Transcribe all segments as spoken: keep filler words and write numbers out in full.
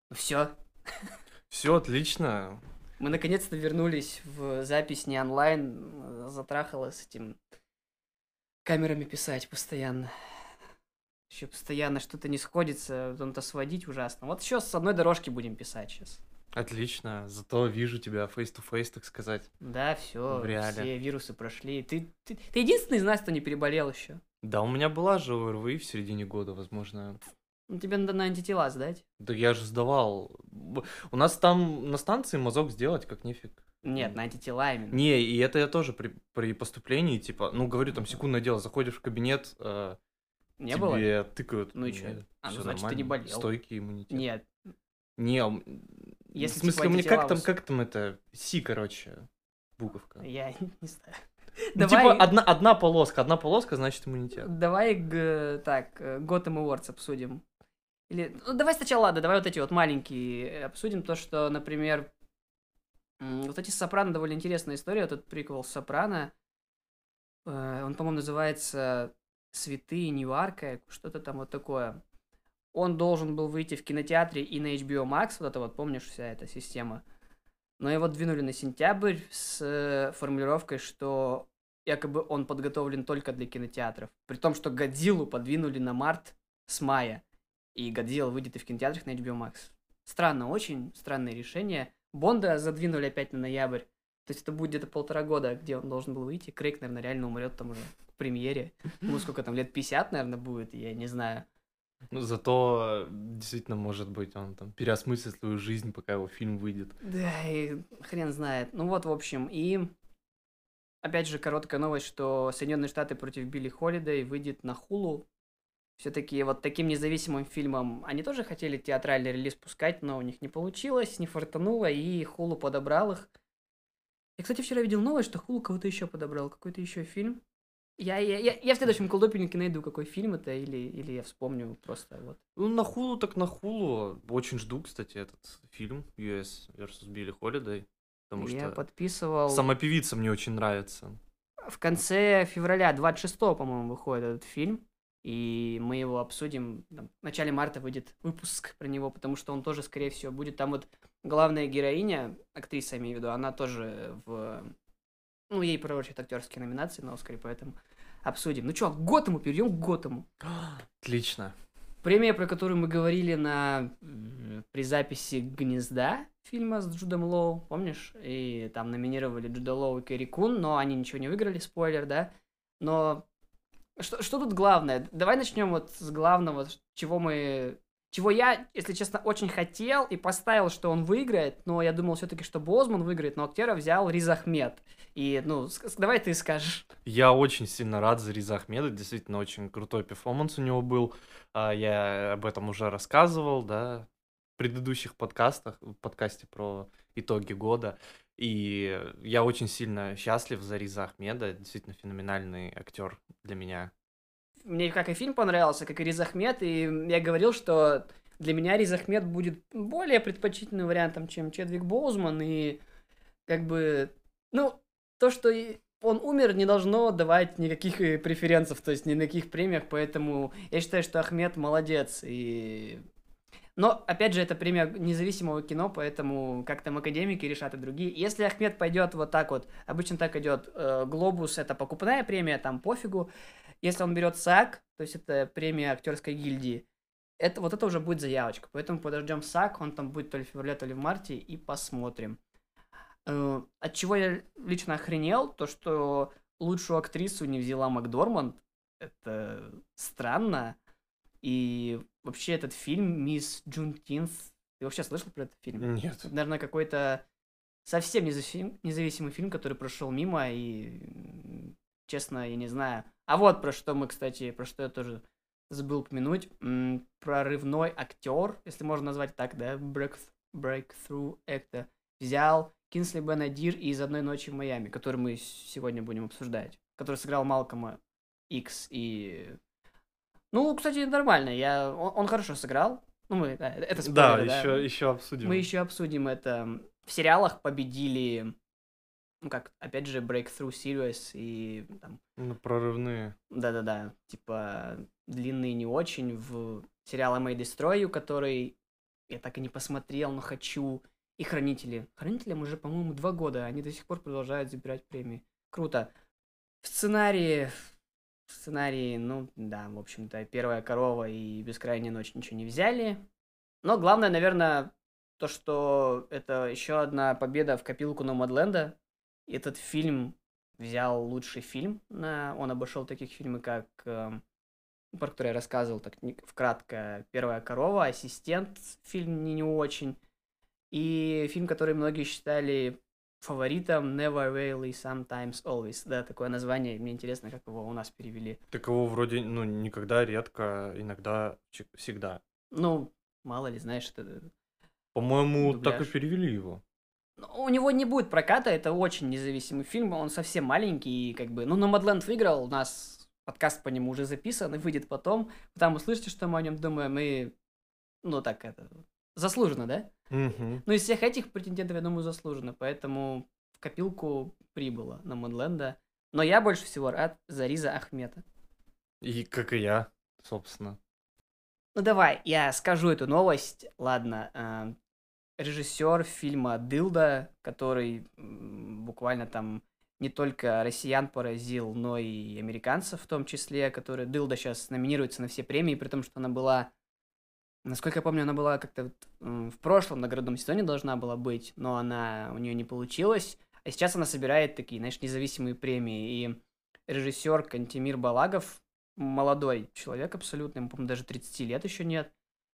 Все. Все отлично. Мы наконец-то вернулись в запись не онлайн. Затрахало с этим камерами писать постоянно. Еще постоянно что-то не сходится, потом-то сводить ужасно. Вот еще с одной дорожки будем писать сейчас. Отлично. Зато вижу тебя face-to-face, так сказать, Да, в все, реале. все вирусы прошли. Ты, ты, ты единственный из нас, кто не переболел еще. Да, у меня была же ОРВИ в середине года, возможно. Ну, тебе надо на антитела сдать. Да я же сдавал. Б- У нас там на станции мазок сделать как нифиг. Нет, на антитела именно. Не, и это я тоже при, при поступлении, типа, ну, говорю, там, секундное дело, заходишь в кабинет, э, Не было? тебе тыкают. Ну и чё? А, ну Все значит, ты не нормально. болел. Стойкий иммунитет. Нет. Не, м, Если в смысле, типа у меня как антитела там, ус- как там это, Си, короче, буковка. Я не знаю. Ну, Давай. типа, одна, одна полоска, одна полоска, значит, иммунитет. Давай г- так, э, Gotham Awards обсудим. Или, ну, давай сначала, ладно, давай вот эти вот маленькие э, обсудим. То, что, например, м, вот эти «Сопрано» довольно интересная история. Вот этот приквел «Сопрано», э, он, по-моему, называется «Святые Ньюарка», что-то там вот такое. Он должен был выйти в кинотеатре и на эйч би о Max, вот это вот, помнишь, вся эта система. Но его двинули на сентябрь с э, формулировкой, что якобы он подготовлен только для кинотеатров. При том, что «Годзиллу» подвинули на март с мая. И «Годзилла» выйдет и в кинотеатрах на эйч би о Max. Странно, очень странное решение. Бонда задвинули опять на ноябрь. То есть это будет где-то полтора года, где он должен был выйти. Крейг, наверное, реально умрет там уже в премьере. Ну, сколько там, лет пятьдесят, наверное, будет, я не знаю. Ну, зато, э, действительно, может быть, он там переосмыслит свою жизнь, пока его фильм выйдет. Да, и хрен знает. Ну вот, в общем, и опять же короткая новость, что Соединенные Штаты против Билли Холидей выйдет на Hulu. Все-таки вот таким независимым фильмом они тоже хотели театральный релиз пускать, но у них не получилось, не фартануло, и Hulu подобрал их. Я, кстати, вчера видел новость, что Hulu кого-то еще подобрал, какой-то еще фильм. Я, я, я, я в следующем колдопинге найду, какой фильм это, или, или я вспомню просто вот. Ну, на Хулу так на Хулу. Очень жду, кстати, этот фильм ю эс versus Билли Холидей. Потому Я что подписывал... сама певица мне очень нравится. В конце февраля, двадцать шестого, по-моему, выходит этот фильм. И мы его обсудим. Там, в начале марта выйдет выпуск про него, потому что он тоже, скорее всего, будет. Там вот главная героиня, актриса, я имею в виду, она тоже в... Ну, ей пророчат актерские номинации на Оскаре, поэтому обсудим. Ну что, к Готэму, перейдем к Готэму. Отлично. Премия, про которую мы говорили на... м, при записи «Гнезда» фильма с Джудом Лоу, помнишь? И там номинировали Джуда Лоу и Кэрри Кун, но они ничего не выиграли, спойлер, да? Но что, что тут главное? Давай начнем вот с главного, чего мы... Чего я, если честно, очень хотел и поставил, что он выиграет, но я думал все-таки, что Бозман выиграет, но актера взял Риз Ахмед. И, ну, с- с- давай ты скажешь. Я очень сильно рад за Риза Ахмеда. Действительно, очень крутой перформанс у него был. А, Я об этом уже рассказывал, да, в предыдущих подкастах, в подкасте про итоги года. И я очень сильно счастлив за Риза Ахмеда. Действительно феноменальный актер для меня. Мне как и фильм понравился, как и Риз Ахмед, и я говорил, что для меня Риз Ахмед будет более предпочтительным вариантом, чем Чедвик Боузман, и как бы, ну, то, что и он умер, не должно давать никаких э, преференций, то есть ни на каких премиях, поэтому я считаю, что Ахмед молодец, и... Но, опять же, это премия независимого кино, поэтому как там академики решат и другие. Если Ахмед пойдет вот так вот, обычно так идет, э, Глобус это покупная премия, там пофигу. Если он берет САГ, то есть это премия актерской гильдии, это, вот это уже будет заявочка. Поэтому подождем САГ, он там будет то ли в феврале, то ли в марте, и посмотрим. Э, от чего я лично охренел, то что лучшую актрису не взяла Макдорманд. Это странно. И вообще этот фильм «Мисс Джунтинс», ты вообще слышал про этот фильм? Нет. Это, наверное, какой-то совсем независим- независимый фильм, который прошел мимо, и, м, честно, я не знаю. А вот про что мы, кстати, про что я тоже забыл упомянуть. М, Прорывной актер, если можно назвать так, да, break- breakthrough actor, взял Кинсли Бенадир из «Одной ночи в Майами», который мы сегодня будем обсуждать, который сыграл Малкома Икс и... Ну, кстати, нормально. Я... Он, он хорошо сыграл. Ну, мы... да, это Да, спойлеры, да. еще, еще обсудим. Мы еще обсудим это. В сериалах победили, ну как, опять же, Breakthrough Series и там, Ну, прорывные. да-да-да, типа длинные не очень в сериал I May Destroy You, который я так и не посмотрел, но хочу. И «Хранители». «Хранителям» уже, по-моему, два года, они до сих пор продолжают забирать премии. Круто. В сценарии... В сценарии, ну, да, в общем-то, «Первая корова» и «Бескрайняя ночь» ничего не взяли. Но главное, наверное, то, что это еще одна победа в копилку Номадленда. Этот фильм взял лучший фильм. На... Он обошел таких фильмов, как... э, про который я рассказывал так не- вкратко. «Первая корова», «Ассистент», фильм не, не очень. И фильм, который многие считали фаворитом, «Never, Rarely, Sometimes, Always». Да, такое название. Мне интересно, как его у нас перевели. Так его вроде, ну, никогда, редко, иногда, чи- всегда. Ну, мало ли, знаешь, это По-моему, так и дубляж. перевели его. Ну, у него не будет проката, это очень независимый фильм, он совсем маленький, и как бы, ну, Номадленд выиграл, у нас подкаст по нему уже записан и выйдет потом, там услышите, что мы о нем думаем, и, ну, так это, заслуженно, да? Мгм. Ну, из всех этих претендентов, я думаю, заслуженно, поэтому в копилку прибыло Номадленда, но я больше всего рад за Риза Ахмета. И как и я, собственно. Ну, давай, я скажу эту новость, ладно, а, режиссер фильма «Дылда», который м, буквально там не только россиян поразил, но и американцев в том числе, которые «Дылда» сейчас номинируется на все премии, при том, что она была, насколько я помню, она была как-то вот, м, в прошлом наградном сезоне должна была быть, но она у нее не получилась, а сейчас она собирает такие, знаешь, независимые премии, и режиссер Кантемир Балагов, молодой человек абсолютно, ему, по-моему, даже тридцати лет еще нет,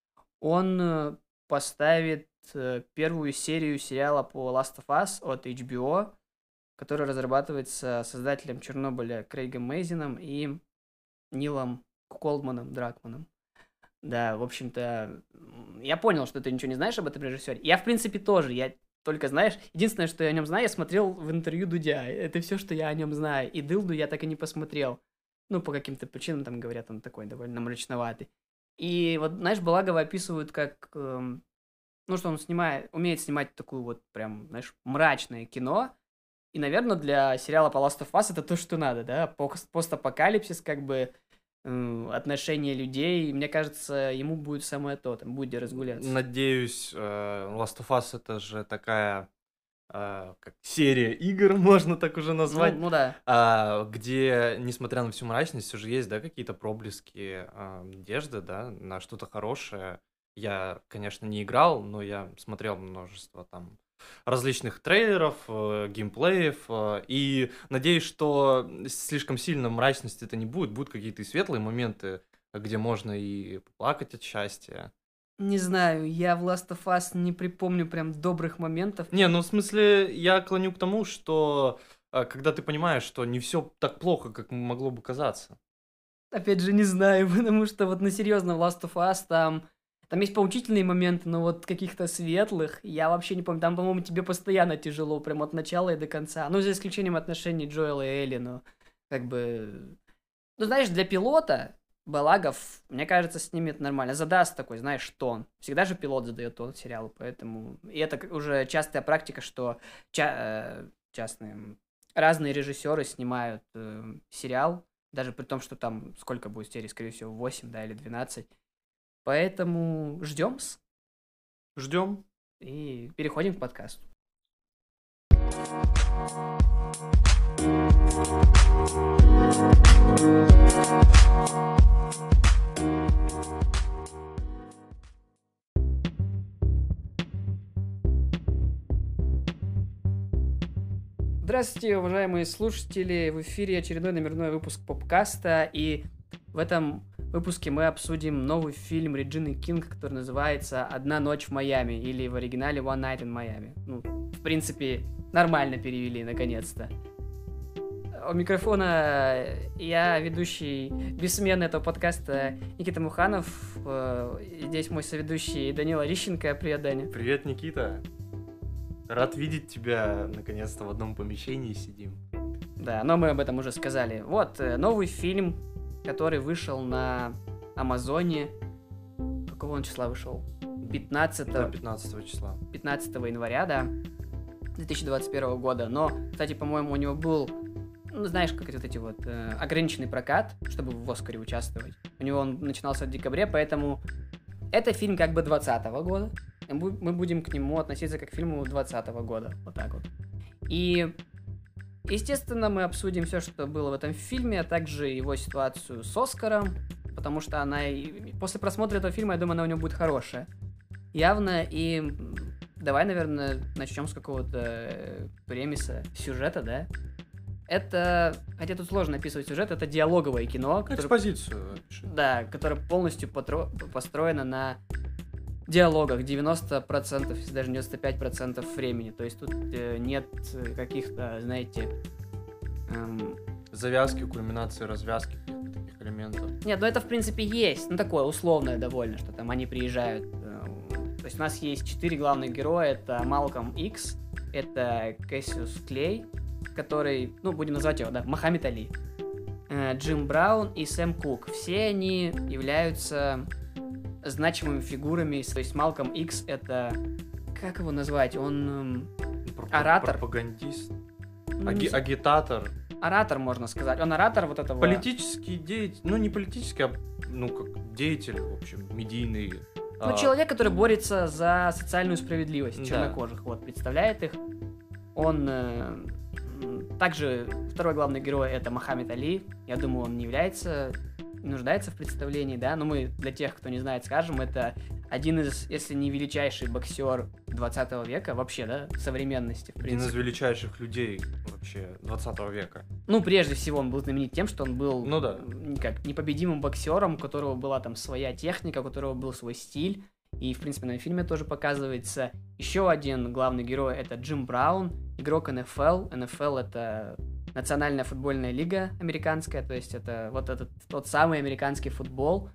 он э, поставит э, первую серию сериала по Last of Us от эйч би о, который разрабатывается создателем Чернобыля Крейгом Мейзином и Нилом Колдманом Дракманом. Да, в общем-то, м, я понял, что ты ничего не знаешь об этом режиссере. Я, в принципе, тоже. Я только, знаешь, единственное, что я о нем знаю, я смотрел в интервью Дудя. Это все, что я о нем знаю. И Дылду я так и не посмотрел. Ну, по каким-то причинам, там, говорят, он такой довольно мрачноватый. И вот, знаешь, Балагова описывают как, эм, ну, что он снимает, умеет снимать такую вот прям, знаешь, мрачное кино. И, наверное, для сериала по Last of Us это то, что надо, да? Пок- Постапокалипсис, как бы, м, отношения людей. Мне кажется, ему будет самое то, там будет где разгуляться. Надеюсь, э, Last of Us это же такая а, как серия игр, можно так уже Ну, назвать, ну да. а, где, несмотря на всю мрачность, все же есть, да, какие-то проблески а, надежды, да, на что-то хорошее. Я, конечно, не играл, но я смотрел множество там различных трейлеров, э, геймплеев, э, и надеюсь, что слишком сильно мрачности это не будет, будут какие-то и светлые моменты, где можно и поплакать от счастья. Не знаю, я в Last of Us не припомню прям добрых моментов. Не, ну в смысле, я клоню к тому, что а, когда ты понимаешь, что не все так плохо, как могло бы казаться. Опять же, не знаю, потому что вот на серьезно в Last of Us там... Там есть поучительные моменты, но вот каких-то светлых я вообще не помню. Там, по-моему, тебе постоянно тяжело, прям от начала и до конца. Ну, за исключением отношений Джоэла и Элли, но как бы... Ну, знаешь, для пилота Балагов, мне кажется, снимет нормально. Задаст такой, знаешь, тон. Всегда же пилот задает тон сериалу, поэтому... И это как уже частая практика, что ча- э, частные... Разные режиссеры снимают э, сериал, даже при том, что там сколько будет серий, скорее всего, восемь, да, или двенадцать. Поэтому ждем Ждем. и переходим к подкасту. Здравствуйте, уважаемые слушатели! В эфире очередной номерной выпуск попкаста, и в этом выпуске мы обсудим новый фильм Реджины Кинг, который называется «Одна ночь в Майами», или в оригинале «One Night in Miami». Ну, в принципе, нормально перевели, наконец-то. У микрофона я, ведущий бессменный этого подкаста Никита Муханов. Э, Здесь мой соведущий Данила Рищенко. Привет, Даня. Привет, Никита. Рад видеть тебя, наконец-то, в одном помещении сидим. Да, но мы об этом уже сказали. Вот, э, новый фильм, который вышел на Амазоне. Какого он числа вышел? Да, пятнадцатого, пятнадцатого числа. пятнадцатого января, да, две тысячи двадцать первого года. Но, кстати, по-моему, у него был, ну, знаешь, как вот эти вот э, ограниченный прокат, чтобы в Оскаре участвовать. У него он начинался в декабре, поэтому это фильм как бы двадцатого года. Мы будем к нему относиться как к фильму двадцатого года. Вот так вот. И, естественно, мы обсудим все, что было в этом фильме, а также его ситуацию с Оскаром, потому что она... После просмотра этого фильма, я думаю, она у него будет хорошая. Явно. И давай, наверное, начнем с какого-то премиса, сюжета, да? Это, хотя тут сложно описывать сюжет, это диалоговое кино. Которое, экспозицию. Да, которое полностью потро, построено на диалогах девяносто процентов, если даже девяносто пять процентов времени. То есть тут э, нет каких-то, знаете... Эм... Завязки, кульминации, развязки, каких-то таких элементов. Нет, ну это в принципе есть. Ну такое условное довольно, что там они приезжают. Э, то есть у нас есть четыре главных героя. Это Малком Икс, это Кэссиус Клей, который, ну, будем называть его, да, Мохаммед Али, э, Джим Браун и Сэм Кук. Все они являются значимыми фигурами. То есть Малком Икс это, как его назвать, он э, оратор. Пропагандист. Ну, Аги- агитатор. Оратор, можно сказать. Он оратор вот этого... Политический деятель, ну не политический, а ну как деятель, в общем, медийный. Ну, а... человек, который борется за социальную справедливость да. чернокожих, вот, представляет их. Он... Э, также второй главный герой это Мохаммед Али. Я думаю, он не является, не нуждается в представлении, да, но мы для тех, кто не знает, скажем, это один из, если не величайший боксер двадцатого века, вообще, да, современности, в принципе. Один из величайших людей вообще двадцатого века. Ну, прежде всего, он был знаменит тем, что он был, ну, да. как непобедимым боксером, у которого была там своя техника, у которого был свой стиль. И, в принципе, на фильме тоже показывается. Еще один главный герой — это Джим Браун, игрок эн эф эл. эн эф эл — это Национальная футбольная лига американская, то есть это вот этот тот самый американский футбол.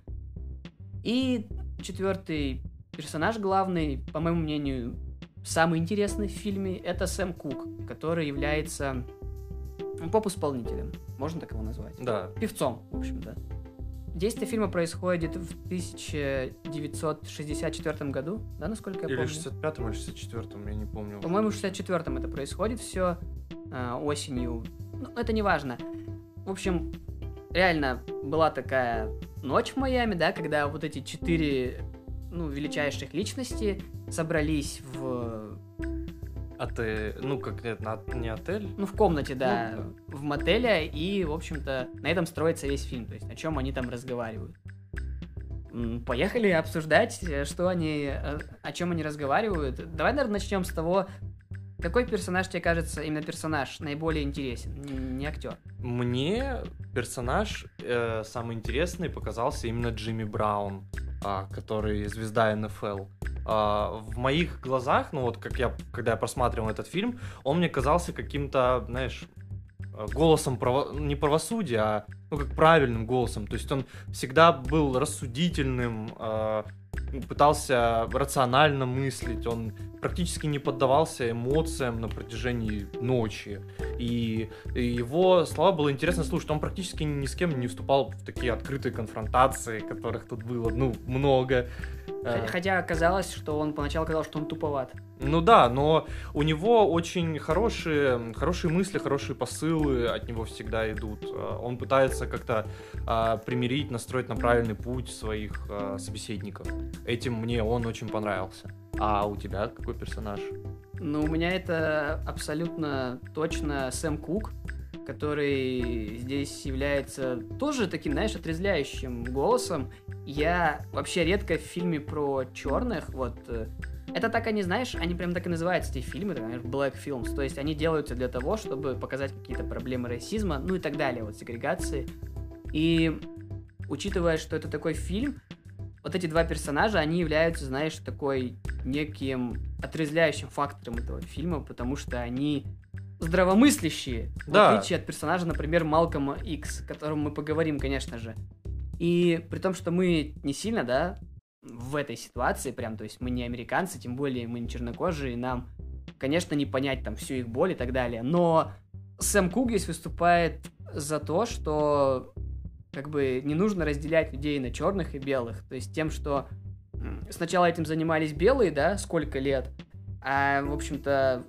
И четвертый персонаж главный, по моему мнению, самый интересный в фильме, это Сэм Кук, который является поп-исполнителем, можно так его назвать? Да. Певцом, в общем, да. Действие фильма происходит в тысяча девятьсот шестьдесят четвёртом году, да, насколько я или помню? Или шестьдесят пятом, или шестьдесят четвёртом, я не помню. По-моему, в шестьдесят четвёртом это происходит все э, осенью. Ну, это не важно. В общем, реально была такая ночь в Майами, да, когда вот эти четыре, ну, величайших личности собрались в... Отель, ну, как нет, не отель. Ну, в комнате, да, ну, да, в мотеле, и, в общем-то, на этом строится весь фильм, то есть о чем они там разговаривают. Поехали обсуждать, что они, о чем они разговаривают. Давай, наверное, начнем с того, какой персонаж тебе кажется, именно персонаж, наиболее интересен, не актер? Мне персонаж э, самый интересный показался именно Джимми Браун, э, который звезда эн эф эл. Uh, в моих глазах, ну вот как я, когда я просматривал этот фильм, он мне казался каким-то, знаешь, голосом право... не правосудия, а ну как правильным голосом. То есть он всегда был рассудительным, uh, пытался рационально мыслить, он практически не поддавался эмоциям на протяжении ночи. И, и его слова было интересно слушать. Он практически ни с кем не вступал в такие открытые конфронтации, которых тут было, ну, много. Хотя оказалось, что он поначалу казалось, что он туповат. Ну да, но у него очень хорошие, хорошие мысли, хорошие посылы от него всегда идут. Он пытается как-то а, примирить, настроить на правильный путь своих а, собеседников. Этим мне он очень понравился. А у тебя какой персонаж? Ну, у меня это абсолютно точно Сэм Кук, который здесь является тоже таким, знаешь, отрезвляющим голосом. Я вообще редко в фильме про черных, вот, это так они, знаешь, они прям так и называются, эти фильмы, так, знаешь, Black Films, то есть они делаются для того, чтобы показать какие-то проблемы расизма, ну и так далее, вот, сегрегации. И учитывая, что это такой фильм, вот эти два персонажа, они являются, знаешь, такой неким отрезвляющим фактором этого фильма, потому что они здравомыслящие, да. В отличие от персонажа, например, Малкома Икс, о котором мы поговорим, конечно же. И при том, что мы не сильно, да, в этой ситуации прям, то есть мы не американцы, тем более мы не чернокожие, и нам, конечно, не понять там всю их боль и так далее, но Сэм Кук здесь выступает за то, что как бы не нужно разделять людей на черных и белых, то есть тем, что сначала этим занимались белые, да, сколько лет, а, в общем-то,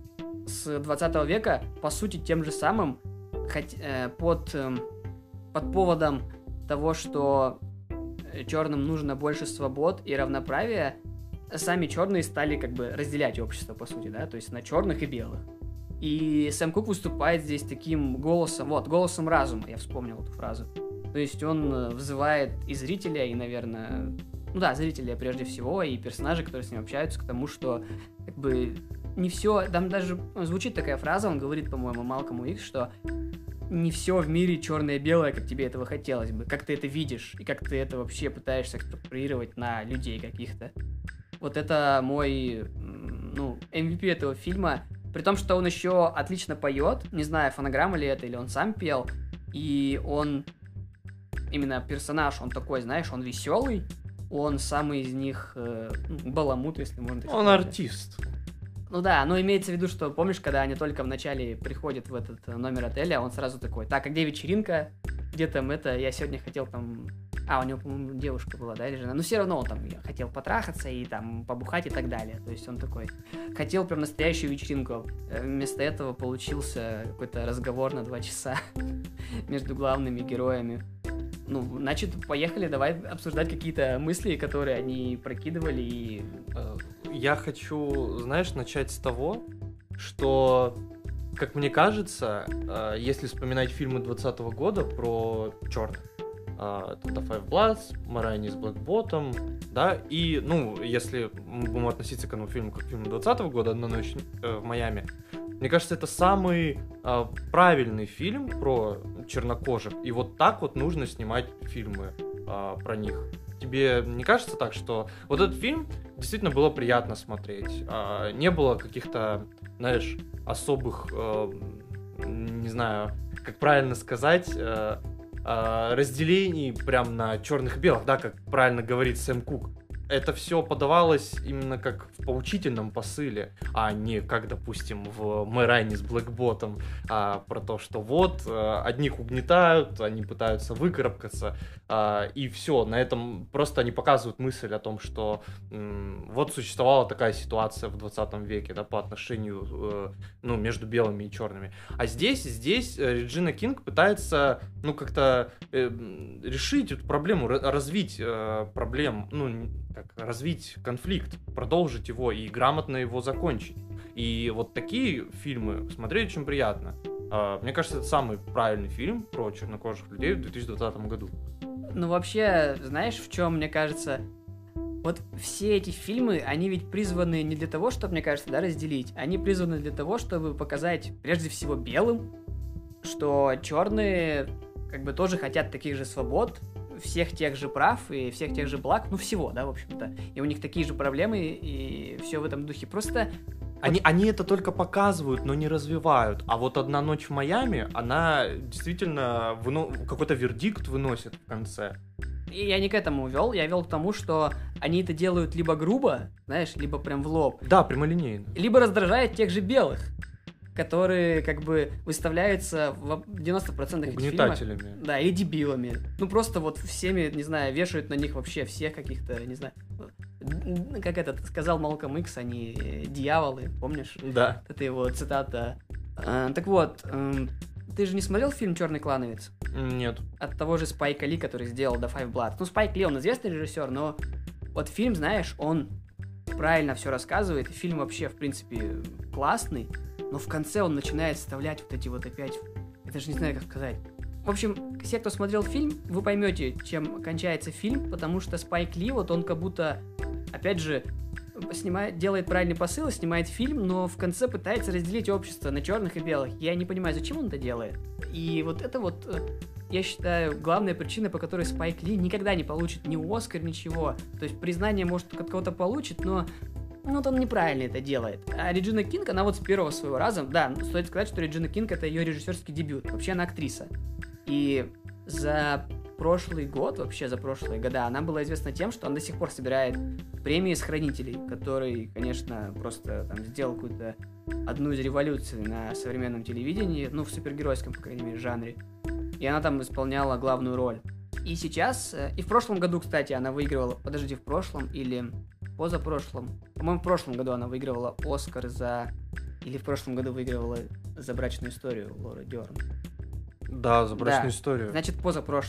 с двадцатого века, по сути, тем же самым, хоть, э, под, э, под поводом того, что черным нужно больше свобод и равноправия, сами черные стали как бы разделять общество, по сути, да, то есть на черных и белых. И Сэм Кук выступает здесь таким голосом, вот, голосом разума, я вспомнил эту фразу. То есть он взывает и зрителя, и, наверное, ну да, зрителя прежде всего, и персонажей, которые с ним общаются, к тому, что как бы не все, там даже звучит такая фраза, он говорит, по-моему, Малкому Икс, что не все в мире черное-белое, как тебе этого хотелось бы, как ты это видишь, и как ты это вообще пытаешься экстраполировать на людей каких-то. Вот это мой, ну, эм ви пи этого фильма, при том, что он еще отлично поет, не знаю, фонограмма ли это, или он сам пел, и он, именно персонаж, он такой, знаешь, он веселый, он самый из них э, баламут, если можно так сказать. Он артист. Ну да, но имеется в виду, что, помнишь, когда они только вначале приходят в этот номер отеля, он сразу такой, так, а где вечеринка? Где там это? Я сегодня хотел там... А, у него, по-моему, девушка была, да, или жена? Но все равно он там хотел потрахаться и там побухать и так далее. То есть он такой хотел прям настоящую вечеринку. Вместо этого получился какой-то разговор на два часа между главными героями. Ну, значит, поехали, давай обсуждать какие-то мысли, которые они прокидывали и... Я хочу, знаешь, начать с того, что, как мне кажется, если вспоминать фильмы двадцатого года про черных, The Five Bloods, Marine is Black Bottom, да, и, ну, если мы будем относиться к этому фильму как к фильму двадцатого года «Одна ночь э, в Майами», мне кажется, это самый э, правильный фильм про чернокожих, и вот так вот нужно снимать фильмы э, про них. Тебе не кажется так, что вот этот фильм действительно было приятно смотреть, э, не было каких-то, знаешь, особых, э, не знаю, как правильно сказать, э, разделений прям на черных и белых, да, как правильно говорит Сэм Кук. Это все подавалось именно как в поучительном посыле, а не как, допустим, в Marine is Black Bottom, а, про то, что вот, одних угнетают, они пытаются выкарабкаться, а, и все. На этом просто они показывают мысль о том, что м, вот существовала такая ситуация в двадцатом веке, да, по отношению, э, ну, между белыми и черными. А здесь, здесь Реджина Кинг пытается, ну, как-то э, решить эту проблему, развить э, проблему, ну, как развить конфликт, продолжить его и грамотно его закончить. И вот такие фильмы смотреть очень приятно. Мне кажется, это самый правильный фильм про чернокожих людей в две тысячи двадцатом году. Ну, вообще, знаешь, в чем, мне кажется, вот все эти фильмы, они ведь призваны не для того, чтобы, мне кажется, да, разделить. Они призваны для того, чтобы показать, прежде всего, белым, что черные как бы тоже хотят таких же свобод, всех тех же прав и всех тех же благ, ну всего, да, в общем-то. И у них такие же проблемы, и все в этом духе. Просто... Они, вот... они это только показывают, но не развивают. А вот «Одна ночь в Майами», она действительно выно... какой-то вердикт выносит в конце. И я не к этому вел, я вел к тому, что они это делают либо грубо, знаешь, либо прям в лоб. Да, прямолинейно. Либо раздражает тех же белых, которые как бы выставляются в девяносто процентов угнетателями. Фильмов, да, или дебилами. Ну просто вот всеми, не знаю, вешают на них вообще всех каких-то, не знаю, как этот сказал Малком Икс, они дьяволы, помнишь? Да. Это его цитата. А, так вот, ты же не смотрел фильм «Черный клановец»? Нет. От того же Спайка Ли, который сделал The Five Bloods. Ну, Спайк Ли, он известный режиссер, но вот фильм, знаешь, он правильно все рассказывает, и фильм вообще, в принципе, классный, но в конце он начинает вставлять вот эти вот опять... Я даже не знаю, как сказать. В общем, все, кто смотрел фильм, вы поймете, чем кончается фильм, потому что Спайк Ли, вот он как будто, опять же, снимает, делает правильный посыл, снимает фильм, но в конце пытается разделить общество на черных и белых. Я не понимаю, зачем он это делает. И вот это вот, я считаю, главная причина, по которой Спайк Ли никогда не получит ни Оскар, ничего. То есть признание, может, от кого-то получит, но... Ну, вот он неправильно это делает. А Реджина Кинг, она вот с первого своего раза... Да, стоит сказать, что Реджина Кинг — это ее режиссерский дебют. Вообще она актриса. И за прошлый год, вообще за прошлые года, она была известна тем, что она до сих пор собирает премии с «Хранителей», который, конечно, просто там сделал какую-то одну из революций на современном телевидении, ну, в супергеройском, по крайней мере, жанре. И она там исполняла главную роль. И сейчас... И в прошлом году, кстати, она выигрывала... Подожди, в прошлом или... позапрошлом. По-моему, в прошлом году она выигрывала Оскар за... Или в прошлом году выигрывала за «Брачную историю» Лора Дёрн. Да, за «Брачную да. историю». Значит, позапрошлом.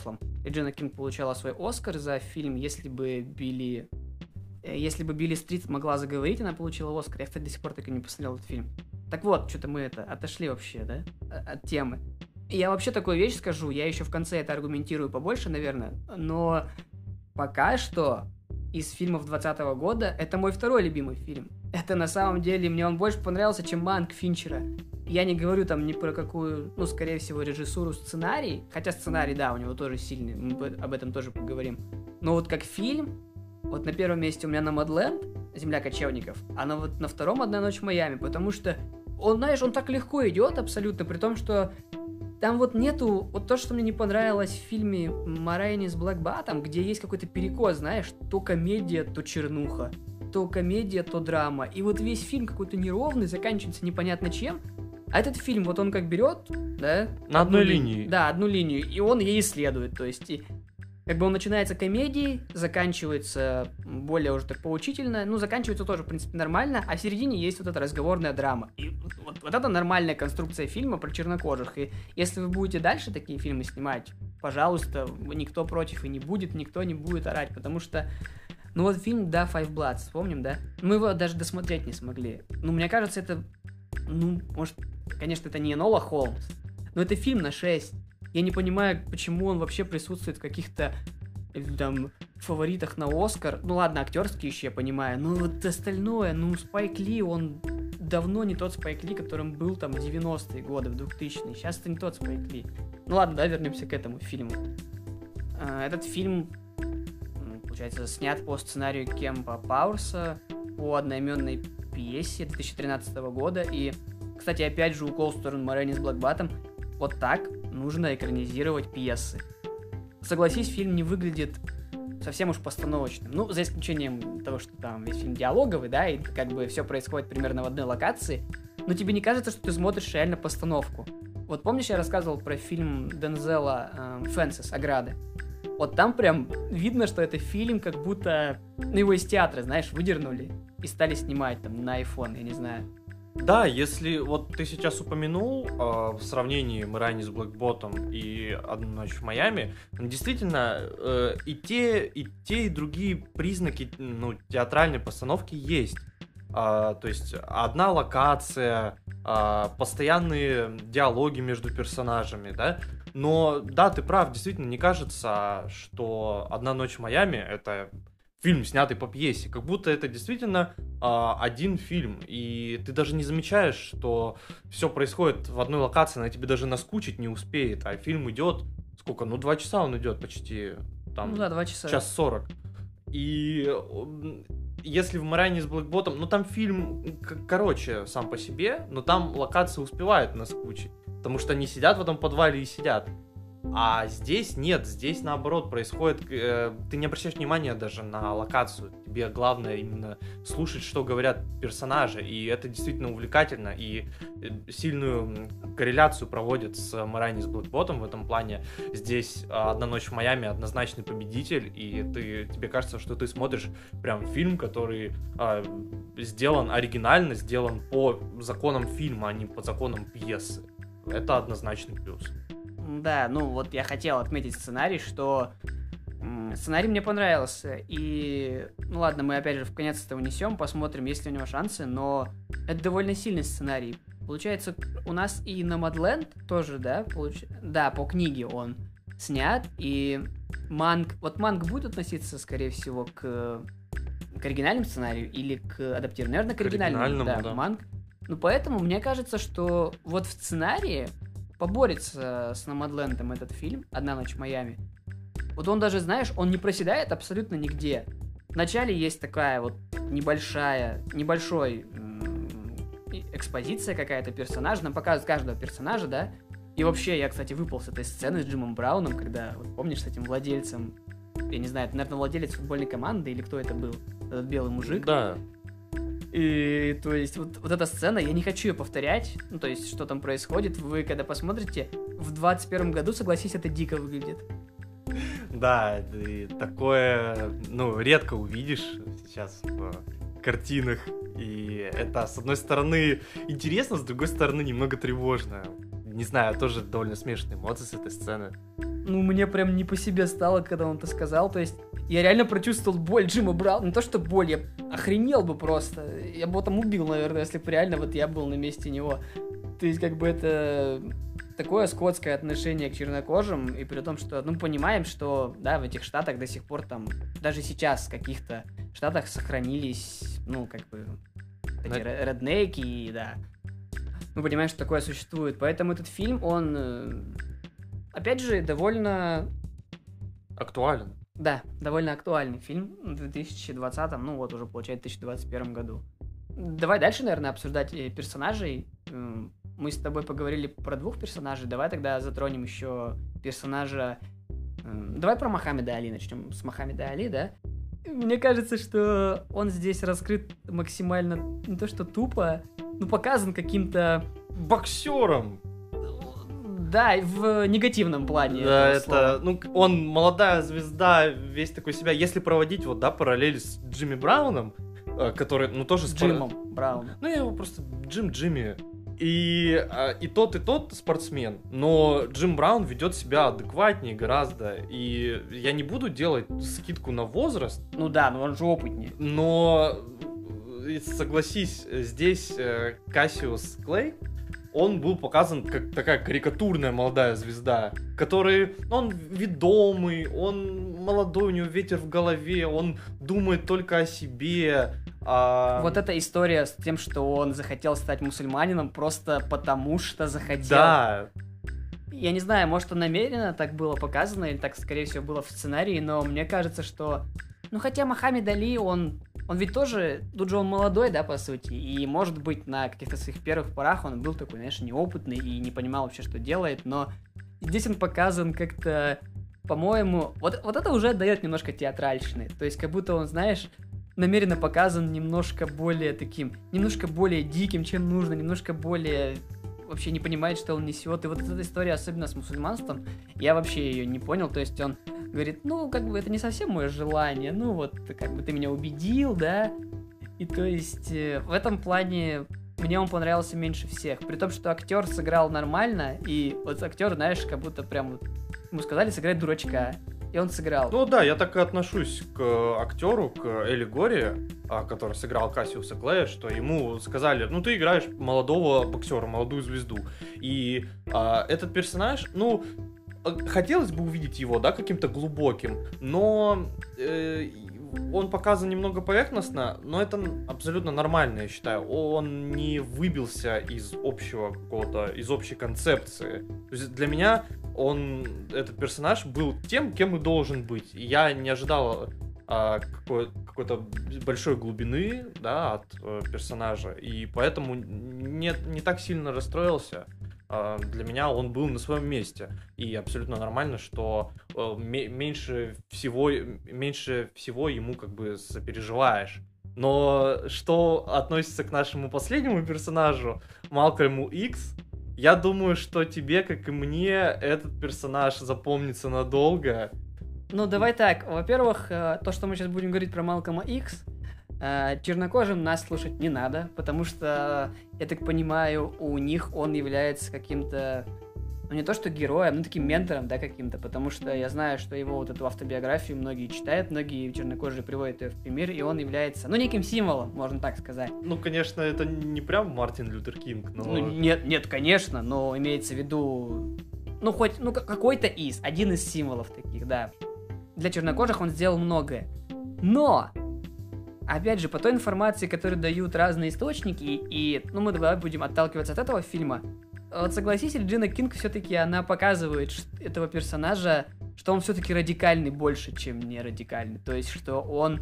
Реджина Кинг получала свой Оскар за фильм «Если бы Билли...» Если бы Билли Стрит могла заговорить, она получила Оскар. Я, кстати, до сих пор так и не посмотрел этот фильм. Так вот, что-то мы это отошли вообще, да, от темы. Я вообще такую вещь скажу, я еще в конце это аргументирую побольше, наверное, но пока что из фильмов двадцатого года это мой второй любимый фильм. Это на самом деле, мне он больше понравился, чем «Манк» Финчера. Я не говорю там ни про какую, ну, скорее всего, режиссуру, сценарий, хотя сценарий, да, у него тоже сильный, мы об этом тоже поговорим. Но вот как фильм, вот на первом месте у меня «Номадленд», «Земля кочевников», а на, вот на втором «Одна ночь в Майами», потому что он, знаешь, он так легко идет абсолютно, при том, что там вот нету, вот то, что мне не понравилось в фильме «Ма Рейни с Блэк Баттом», где есть какой-то перекос, знаешь, то комедия, то чернуха, то комедия, то драма, и вот весь фильм какой-то неровный, заканчивается непонятно чем, а этот фильм, вот он как берет, да? На одной линии. Да, одну линию, и он ей исследует, то есть... И, как бы он начинается комедией, заканчивается более уже так поучительно, ну, заканчивается тоже, в принципе, нормально, а в середине есть вот эта разговорная драма. И вот, вот, вот это нормальная конструкция фильма про чернокожих. И если вы будете дальше такие фильмы снимать, пожалуйста, никто против и не будет, никто не будет орать, потому что, ну, вот фильм, да, Five Bloods, помним, да? Мы его даже досмотреть не смогли. Ну, мне кажется, это, ну, может, конечно, это не Энола Холмс, но это фильм на шесть. Я не понимаю, почему он вообще присутствует в каких-то там фаворитах на Оскар. Ну ладно, актерские еще я понимаю, но вот остальное, ну Спайк Ли, он давно не тот Спайк Ли, которым был там в девяностые годы, в двухтысячные. Сейчас это не тот Спайк Ли. Ну ладно, да, вернемся к этому фильму. Этот фильм, получается, снят по сценарию Кемпа Пауэрса, по одноименной пьесе две тысячи тринадцатого года. И, кстати, опять же укол в сторону Ма Рейни с Блэк Баттом. Вот так нужно экранизировать пьесы. Согласись, фильм не выглядит совсем уж постановочным. Ну, за исключением того, что там весь фильм диалоговый, да, и как бы все происходит примерно в одной локации. Но тебе не кажется, что ты смотришь реально постановку? Вот помнишь, я рассказывал про фильм Дензела э, «Фенсис», «Ограды»? Вот там прям видно, что это фильм, как будто ну, его из театра, знаешь, выдернули и стали снимать там на iPhone, я не знаю. Да, если вот ты сейчас упомянул э, в сравнении «Ма Рейни с Блэк Баттом» и «Одну ночь в Майами», действительно э, и те, и те, и другие признаки, ну, театральной постановки есть. Э, то есть одна локация, э, постоянные диалоги между персонажами, да. Но да, ты прав, действительно, не кажется, что «Одна ночь в Майами» — это фильм, снятый по пьесе, как будто это действительно э, один фильм, и ты даже не замечаешь, что все происходит в одной локации, она тебе даже наскучить не успеет, а фильм идет, сколько, ну два часа он идет почти, там, ну да, два часа. час сорок. И если в «Ма Рейни с Блэк Баттом», ну там фильм, короче, сам по себе, но там локация успевает наскучить, потому что они сидят в этом подвале и сидят. А здесь нет, здесь наоборот происходит, э, ты не обращаешь внимания даже на локацию, тебе главное именно слушать, что говорят персонажи, и это действительно увлекательно, и сильную корреляцию проводит с «Ма Рейни с Блэк Баттом в этом плане. Здесь «Одна ночь в Майами» однозначный победитель, и ты, тебе кажется, что ты смотришь прям фильм, который э, сделан оригинально, сделан по законам фильма, а не по законам пьесы. Это однозначный плюс. Да, ну вот я хотел отметить сценарий, что м, сценарий мне понравился, и, ну ладно, мы опять же в конец этого несем, посмотрим, есть ли у него шансы, но это довольно сильный сценарий. Получается, у нас и «Номадленд» тоже, да, получ... да, по книге он снят, и «Манк», вот «Манк» будет относиться, скорее всего, к, к оригинальному сценарию или к адаптированному? Наверное, к оригинальному, оригинальному, да, да. «Манк». Ну, поэтому мне кажется, что вот в сценарии поборется с «Номадлендом» этот фильм «Одна ночь в Майами». Вот он даже, знаешь, он не проседает абсолютно нигде. Вначале есть такая вот небольшая, небольшой м- экспозиция какая-то персонажа, нам показывают каждого персонажа, да? И вообще, я, кстати, выпал с этой сцены с Джимом Брауном, когда, вот помнишь, с этим владельцем, я не знаю, это, наверное, владелец футбольной команды или кто это был, этот белый мужик. Да. И, то есть, вот, вот эта сцена, я не хочу ее повторять, ну, то есть, что там происходит, вы, когда посмотрите, в двадцать первом году, согласись, это дико выглядит. Да, и такое, ну, редко увидишь сейчас в картинах, и это, с одной стороны, интересно, с другой стороны, немного тревожно. Не знаю, тоже довольно смешанные эмоции с этой сцены. ну, мне прям не по себе стало, когда он это сказал. То есть, я реально прочувствовал боль Джима Брауна. Не то, что боль, я охренел бы просто. Я бы его там убил, наверное, если бы реально вот я был на месте него. То есть, как бы это такое скотское отношение к чернокожим, и при том, что, ну, понимаем, что, да, в этих штатах до сих пор там, даже сейчас в каких-то штатах сохранились, ну, как бы, эти На- реднеки, и, да. Мы понимаем, что такое существует. Поэтому этот фильм, он, э, опять же, довольно, Актуален. да, довольно актуальный фильм в две тысячи двадцатом, ну, вот уже, получается, в две тысячи двадцать первом году. Давай дальше, наверное, обсуждать э, персонажей. М, Мы с тобой поговорили про двух персонажей. Давай тогда затронем еще персонажа. м, Давай про Мохаммеда Али начнем. С Мохаммеда Али, да? Мне кажется, что он здесь раскрыт максимально не то что тупо, но показан каким-то, Боксером. да, в негативном плане. Да, этого слова. это, ну, он молодая звезда, весь такой себя. Если проводить вот, да, параллель с Джимми Брауном, э, который, ну, тоже... С спор- Джимом Брауном. Ну, я его просто Джим Джимми. И, а, и тот, и тот спортсмен, но Джим Браун ведет себя адекватнее гораздо. И я не буду делать скидку на возраст, Ну да, но он же опытнее. но э, согласись, здесь э, Кассиус Клей, он был показан как такая карикатурная молодая звезда, который, он ведомый, он молодой, у него ветер в голове, он думает только о себе. а- Вот эта история с тем, что он захотел стать мусульманином просто потому, что захотел. Да, Я не знаю, может, он намеренно так было показано, или так, скорее всего, было в сценарии, но мне кажется, что... Ну, хотя Мохаммед Али, он... Он ведь тоже... Тут же он молодой, да, по сути, и, может быть, на каких-то своих первых порах он был такой, знаешь, неопытный и не понимал вообще, что делает, но здесь он показан как-то, по-моему... Вот, вот это уже отдает немножко театральщины, то есть как будто он, знаешь... намеренно показан немножко более таким, немножко более диким, чем нужно, немножко более вообще не понимает, что он несет. И вот эта история, особенно с мусульманством, я вообще ее не понял. То есть он говорит, ну, как бы это не совсем мое желание, ну, вот, как бы ты меня убедил, да. И то есть э, в этом плане мне он понравился меньше всех. При том, что актер сыграл нормально, и вот актер, знаешь, как будто прям вот ему сказали сыграть дурачка. И он сыграл. ну да, я так и отношусь к актеру, к Эли Гори, а, который сыграл Кассиуса Клея, что ему сказали, ну ты играешь молодого боксера, молодую звезду. И а, этот персонаж, ну, а, хотелось бы увидеть его, да, каким-то глубоким, но э, он показан немного поверхностно, но это абсолютно нормально, я считаю. Он не выбился из общего какого-то, из общей концепции. То есть для меня он, этот персонаж, был тем, кем и должен быть. И я не ожидал а, какой, какой-то большой глубины, да, от э, персонажа, и поэтому не, не так сильно расстроился. А, для меня он был на своем месте. И абсолютно нормально, что э, ме- меньше всего, меньше всего ему как бы сопереживаешь. Но что относится к нашему последнему персонажу, Малкольму Икс, я думаю, что тебе, как и мне, этот персонаж запомнится надолго. Ну, давай так. Во-первых, э, то, что мы сейчас будем говорить про Малкома Икс, э, чернокожим нас слушать не надо, потому что, я так понимаю, у них он является каким-то, ну, не то что героем, но таким ментором, да, каким-то, потому что я знаю, что его вот эту автобиографию многие читают, многие чернокожие приводят ее в пример, и он является, ну, неким символом, можно так сказать. Ну, конечно, это не прям Мартин Лютер Кинг, но... Ну, нет, нет, конечно, но имеется в виду, ну, хоть, ну, к- какой-то из, один из символов таких, да. Для чернокожих он сделал многое. Но, опять же, по той информации, которую дают разные источники, и, и, ну, мы давай будем отталкиваться от этого фильма, вот согласись, Реджина Кинг все-таки, она показывает ш- этого персонажа, что он все-таки радикальный больше, чем не радикальный. То есть, что он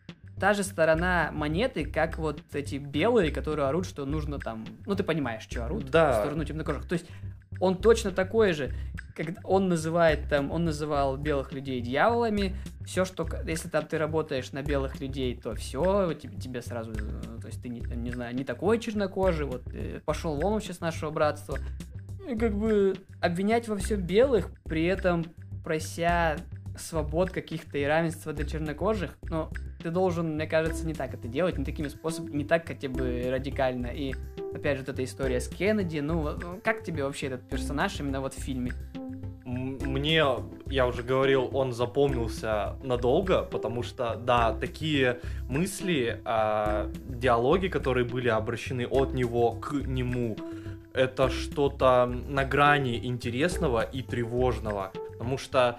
та же сторона монеты, как вот эти белые, которые орут, что нужно там... Ну, ты понимаешь, что орут Да. в сторону темнокожих. То есть, он точно такой же. Когда он называет там... Он называл белых людей дьяволами. Все, что... Если там ты работаешь на белых людей, то все, тебе, тебе сразу... То есть, ты, не, не знаю, не такой чернокожий, вот, э, пошел вон вообще с нашего братства. И как бы обвинять во всем белых, при этом прося свобод каких-то и равенства для чернокожих, но ты должен, мне кажется, не так это делать, не такими способами, не так хотя бы радикально. И опять же, вот эта история с Кеннеди, ну, как тебе вообще этот персонаж именно вот в фильме? М- мне, я уже говорил, он запомнился надолго, потому что, да, такие мысли, э, диалоги, которые были обращены от него к нему, это что-то на грани интересного и тревожного, потому что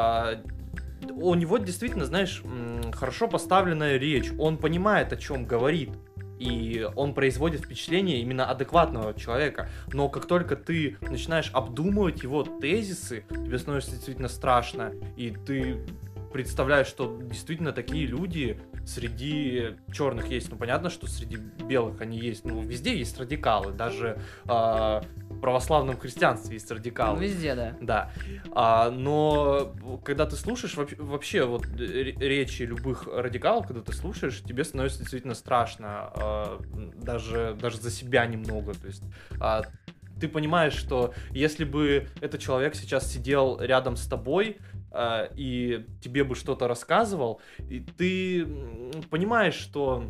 э, у него действительно, знаешь, хорошо поставленная речь, он понимает, о чем говорит. И он производит впечатление именно адекватного человека. Но как только ты начинаешь обдумывать его тезисы, тебе становится действительно страшно. И ты представляешь, что действительно такие люди среди черных есть. Ну, понятно, что среди белых они есть. Ну, везде есть радикалы. Даже э, в православном христианстве есть радикалы. Ну, везде, да. Да. А, но когда ты слушаешь вообще вот речи любых радикалов, когда ты слушаешь, тебе становится действительно страшно. А, даже, даже за себя немного. То есть а, ты понимаешь, что если бы этот человек сейчас сидел рядом с тобой, и тебе бы что-то рассказывал, и ты понимаешь, что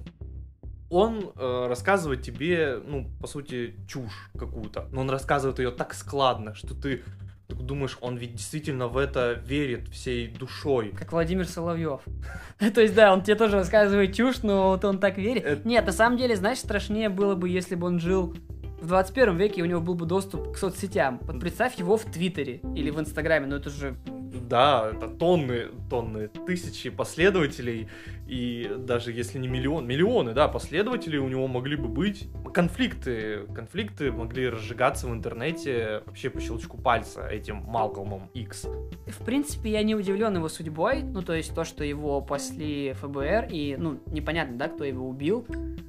он э, рассказывает тебе, ну, по сути, чушь какую-то, но он рассказывает ее так складно, что ты думаешь, он ведь действительно в это верит всей душой. Как Владимир Соловьев. То есть, да, он тебе тоже рассказывает чушь, но вот он так верит. Нет, на самом деле, знаешь, страшнее было бы, если бы он жил в двадцать первом веке, и у него был бы доступ к соцсетям. Вот представь его в Твиттере или в Инстаграме, ну это же... Да, это тонны, тонны, тысячи последователей, и даже если не миллион, миллионы, да, последователей у него могли бы быть. Конфликты, конфликты могли разжигаться в интернете вообще по щелчку пальца этим Малкольмом Икс. В принципе, я не удивлен его судьбой, ну то есть то, что его пасли эф бэ эр, и, ну, непонятно, да, кто его убил,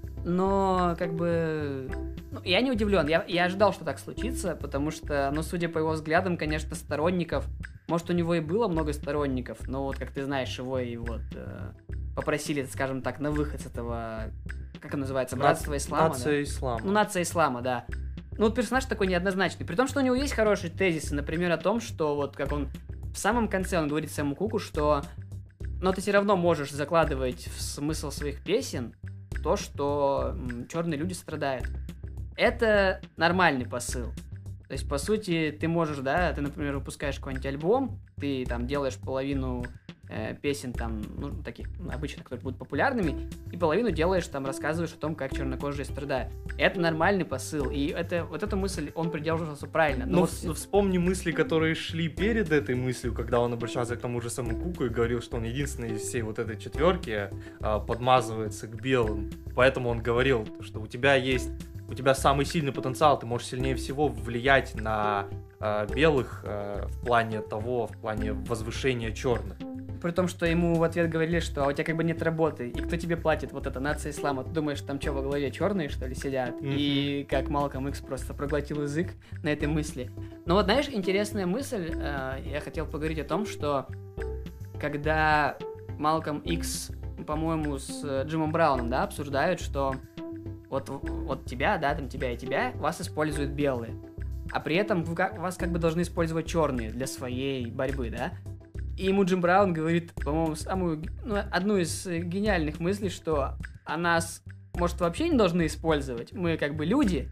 но, как бы... Ну, я не удивлен, я, я ожидал, что так случится, потому что, ну, судя по его взглядам, конечно, сторонников, может, у него и было много сторонников, но вот, как ты знаешь, его и вот э, попросили, скажем так, на выход с этого, как он называется, братство ислама, Нация да? ислама. Ну, нация ислама, да. Ну, вот персонаж такой неоднозначный, при том, что у него есть хорошие тезисы, например, о том, что вот, как он в самом конце, он говорит Сэму Куку, что, но ты все равно можешь закладывать в смысл своих песен то, что м, черные люди страдают. Это нормальный посыл. То есть, по сути, ты можешь, да, ты, например, выпускаешь какой-нибудь альбом, ты там делаешь половину э, песен там, ну, таких обычных, которые будут популярными, и половину делаешь там, рассказываешь о том, как чернокожие страдают. Это нормальный посыл, и это, вот эту мысль он придерживался правильно. Но ну, вот... в, вспомни мысли, которые шли перед этой мыслью, когда он обращался к тому же Сэму Куку и говорил, что он единственный из всей вот этой четверки а, подмазывается к белым. Поэтому он говорил, что у тебя есть У тебя самый сильный потенциал, ты можешь сильнее всего влиять на э, белых э, в плане того, в плане возвышения черных. При том, что ему в ответ говорили, что а у тебя как бы нет работы, и кто тебе платит, вот эта нация ислама, ты думаешь, там что, во главе черные, что ли, сидят? Mm-hmm. И как Малкольм Икс просто проглотил язык на этой мысли. Но вот, знаешь, интересная мысль, э, я хотел поговорить о том, что когда Малкольм Икс, по-моему, с Джимом Брауном, да, обсуждают, что Вот, вот тебя, да, там тебя и тебя, вас используют белые. А при этом вы, вас как бы должны использовать черные для своей борьбы, да? И ему Джим Браун говорит, по-моему, самую, ну, одну из гениальных мыслей, что а нас, может, вообще не должны использовать. Мы как бы люди,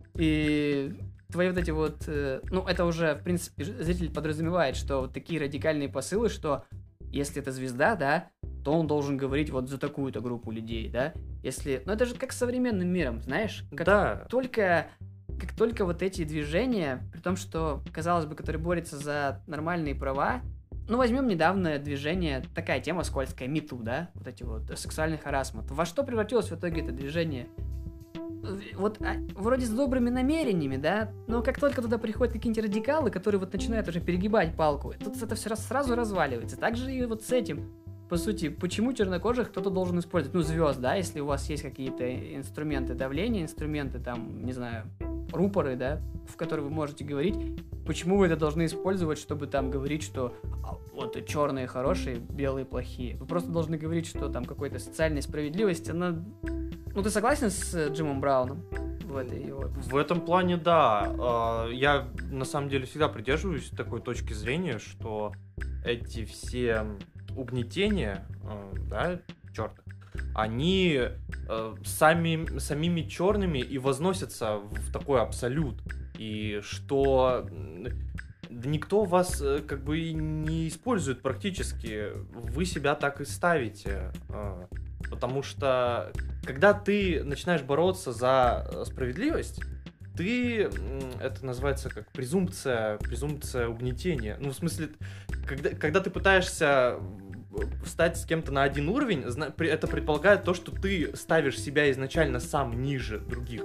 и твои вот эти вот... Э, ну, это уже, в принципе, зритель подразумевает, что вот такие радикальные посылы, что если это звезда, да, то он должен говорить вот за такую-то группу людей, да? Если... Ну, это же как с современным миром, знаешь? Как да. Только... Как только вот эти движения, при том, что, казалось бы, которые борются за нормальные права, ну, возьмем недавнее движение, такая тема скользкая, MeToo, да? Вот эти вот, сексуальный харассмент. Во что превратилось в итоге это движение? Вот а, вроде с добрыми намерениями, да? Но как только туда приходят какие-нибудь радикалы, которые вот начинают уже перегибать палку, тут это все сразу разваливается. Так же и вот с этим. По сути, почему чернокожих кто-то должен использовать? Ну, звезд, да, если у вас есть какие-то инструменты давления, инструменты, там, не знаю, рупоры, да, в которые вы можете говорить, почему вы это должны использовать, чтобы там говорить, что а, вот черные хорошие, белые плохие. Вы просто должны говорить, что там какой-то социальная справедливость, она... Ну, ты согласен с Джимом Брауном в этой его... В этом плане, да. Я, на самом деле, всегда придерживаюсь такой точки зрения, что эти все угнетения, да, черных, они э, сами, самими черными и возносятся в такой абсолют. И что Да никто вас э, как бы и не использует практически. Вы себя так и ставите. э, Потому что, когда ты начинаешь бороться за э, справедливость, ты, м, это называется как презумпция, презумпция угнетения. Ну, в смысле, когда, когда ты пытаешься в- встать с кем-то на один уровень, зна- при- это предполагает то, что ты ставишь себя изначально сам ниже других.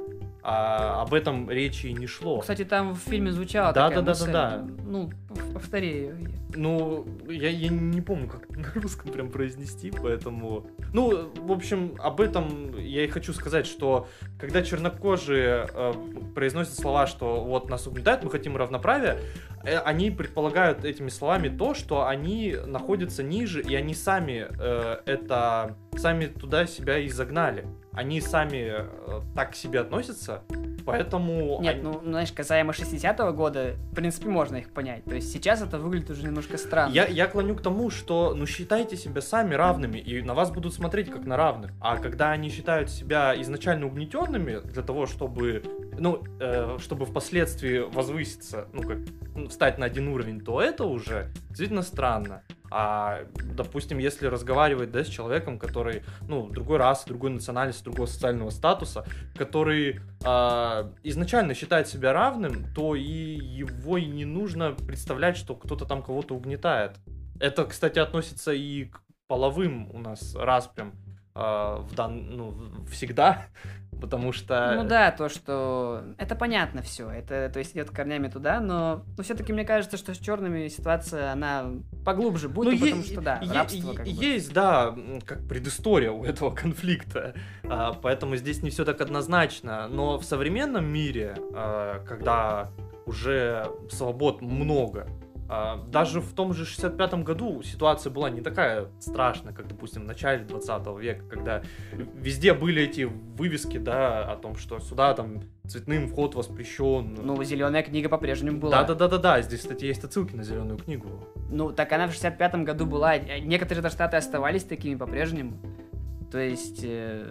А об этом речи и не шло. Кстати, там в фильме звучала Да, такая да, да, мысль. да, да. Ну, п- повтори ее. Ну, я, я не помню, как это на русском прям произнести, поэтому... Ну, в общем, об этом я и хочу сказать, что когда чернокожие э, произносят слова, что вот нас угнетают, мы хотим равноправия, э, они предполагают этими словами то, что они находятся ниже, и они сами э, это... сами туда себя и загнали. Они сами э, так к себе относятся, поэтому... Нет, они- ну, знаешь, касаемо шестидесятого года, в принципе, можно их понять. То есть сейчас это выглядит уже немножко странно. Я, я клоню к тому, что, ну, считайте себя сами равными, и на вас будут смотреть как на равных. А когда они считают себя изначально угнетенными для того, чтобы, ну, э, чтобы впоследствии возвыситься, ну, как, ну, встать на один уровень, то это уже действительно странно. А, допустим, если разговаривать, да, с человеком, который, ну, другой расы, другой национальности, другого социального статуса, который а, изначально считает себя равным, то и его и не нужно представлять, что кто-то там кого-то угнетает. Это, кстати, относится и к половым у нас распрям а, в дан... ну, всегда, потому что... Ну да, то, что... Это понятно все. Это, то есть, идет корнями туда, но, но все-таки мне кажется, что с черными ситуация, она поглубже будет, Ну, потому е- что, да, е- рабство е- как бы. есть, да, м, как предыстория у этого конфликта, а, поэтому здесь не все так однозначно, но в современном мире, а, когда уже свобод много, а, даже в том же шестьдесят пятом году ситуация была не такая страшная, как, допустим, в начале двадцатого века, когда везде были эти вывески, да, о том, что сюда там цветным вход воспрещен. Ну, зеленая книга по-прежнему была. Да-да-да-да-да, здесь, кстати, есть отсылки на зеленую книгу. Ну, так она в шестьдесят пятом году была. Некоторые даже штаты оставались такими по-прежнему. То есть... э,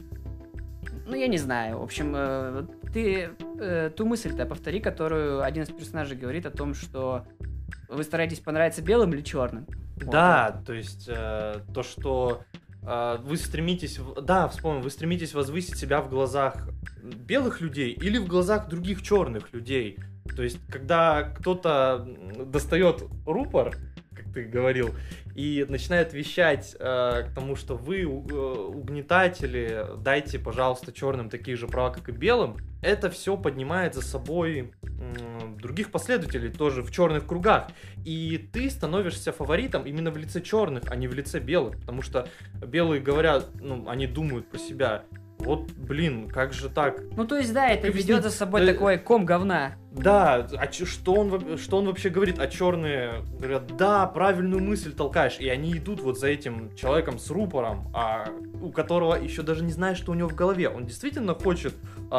Ну, я не знаю. В общем, э, ты э, ту мысль-то повтори, которую один из персонажей говорит о том, что вы стараетесь понравиться белым или черным. Вот Да, это. то есть э, то, что э, вы стремитесь, в- да, вспомнил, вы стремитесь возвысить себя в глазах белых людей или в глазах других черных людей. То есть, когда кто-то м, достает рупор, как ты говорил, и начинает вещать э, к тому, что вы у- э, угнетатели, дайте, пожалуйста, черным такие же права, как и белым, это все поднимает за собой м, других последователей тоже в черных кругах. И ты становишься фаворитом именно в лице черных, а не в лице белых. Потому что белые говорят, ну, они думают про себя. Вот, блин, как же так? Ну, то есть, да, это Объясни, ведет за собой э, такой ком говна. Да, а чё- что он, во- что он вообще говорит? А черные говорят, да, правильную мысль толкаешь. И они идут вот за этим человеком с рупором, а, у которого еще даже не знаешь, что у него в голове. Он действительно хочет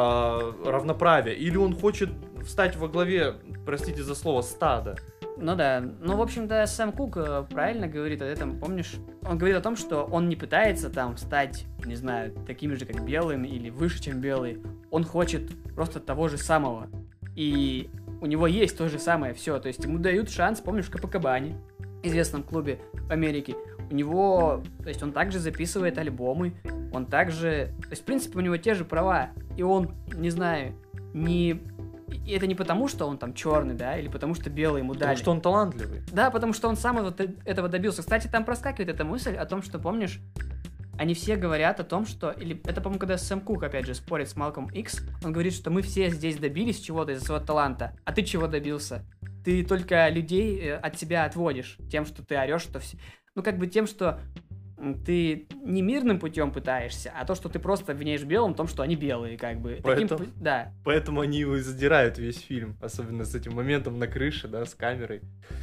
а, равноправия, или он хочет встать во главе, простите за слово, стада. Ну да. Ну, в общем-то, Сэм Кук э, правильно говорит о этом, помнишь? Он говорит о том, что он не пытается там стать, не знаю, такими же, как белым, или выше, чем белый. Он хочет просто того же самого. И у него есть то же самое все. То есть ему дают шанс, помнишь, в Копакабане, известном клубе в Америке. У него, то есть он также записывает альбомы, он также... То есть, в принципе, у него те же права. И он, не знаю, не... И это не потому, что он там черный, да, или потому, что белый ему Потому дали. что он талантливый. Да, потому что он сам вот этого добился. Кстати, там проскакивает эта мысль о том, что, помнишь, они все говорят о том, что... Или это, по-моему, когда Сэм Кук, опять же, спорит с Малком Икс, он говорит, что мы все здесь добились чего-то из-за своего таланта. А ты чего добился? Ты только людей э, от себя отводишь тем, что ты орешь, что все... Ну, как бы тем, что м, ты не мирным путем пытаешься, а то, что ты просто обвиняешь белым в том, что они белые, как бы. Таким Поэтому- пу- Да. Поэтому они его и задирают весь фильм. Особенно с этим моментом на крыше, да, с камерой.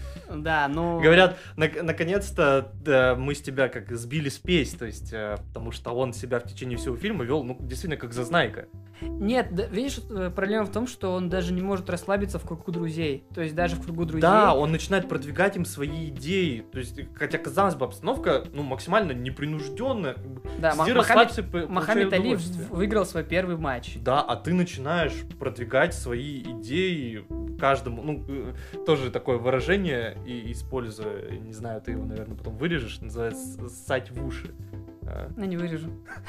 Да, ну... Говорят, «Нак- наконец-то да, мы с тебя как сбили спесь, то есть, э, потому что он себя в течение всего фильма вел, ну, действительно, как зазнайка. Нет, да, видишь, э, проблема в том, что он даже не может расслабиться в кругу друзей. То есть даже в кругу друзей... Да, он начинает продвигать им свои идеи, то есть, хотя, казалось бы, обстановка, ну, максимально непринужденная. как бы, Да, сиди, Ма- расслабься, по- получай Мохаммед Али в- удовольствие. выиграл свой первый матч. Да, а ты начинаешь продвигать свои идеи каждому, ну, э, тоже такое выражение и использую, не знаю, ты его, наверное, потом вырежешь, называется «ссать в уши». А. Я не вырежу.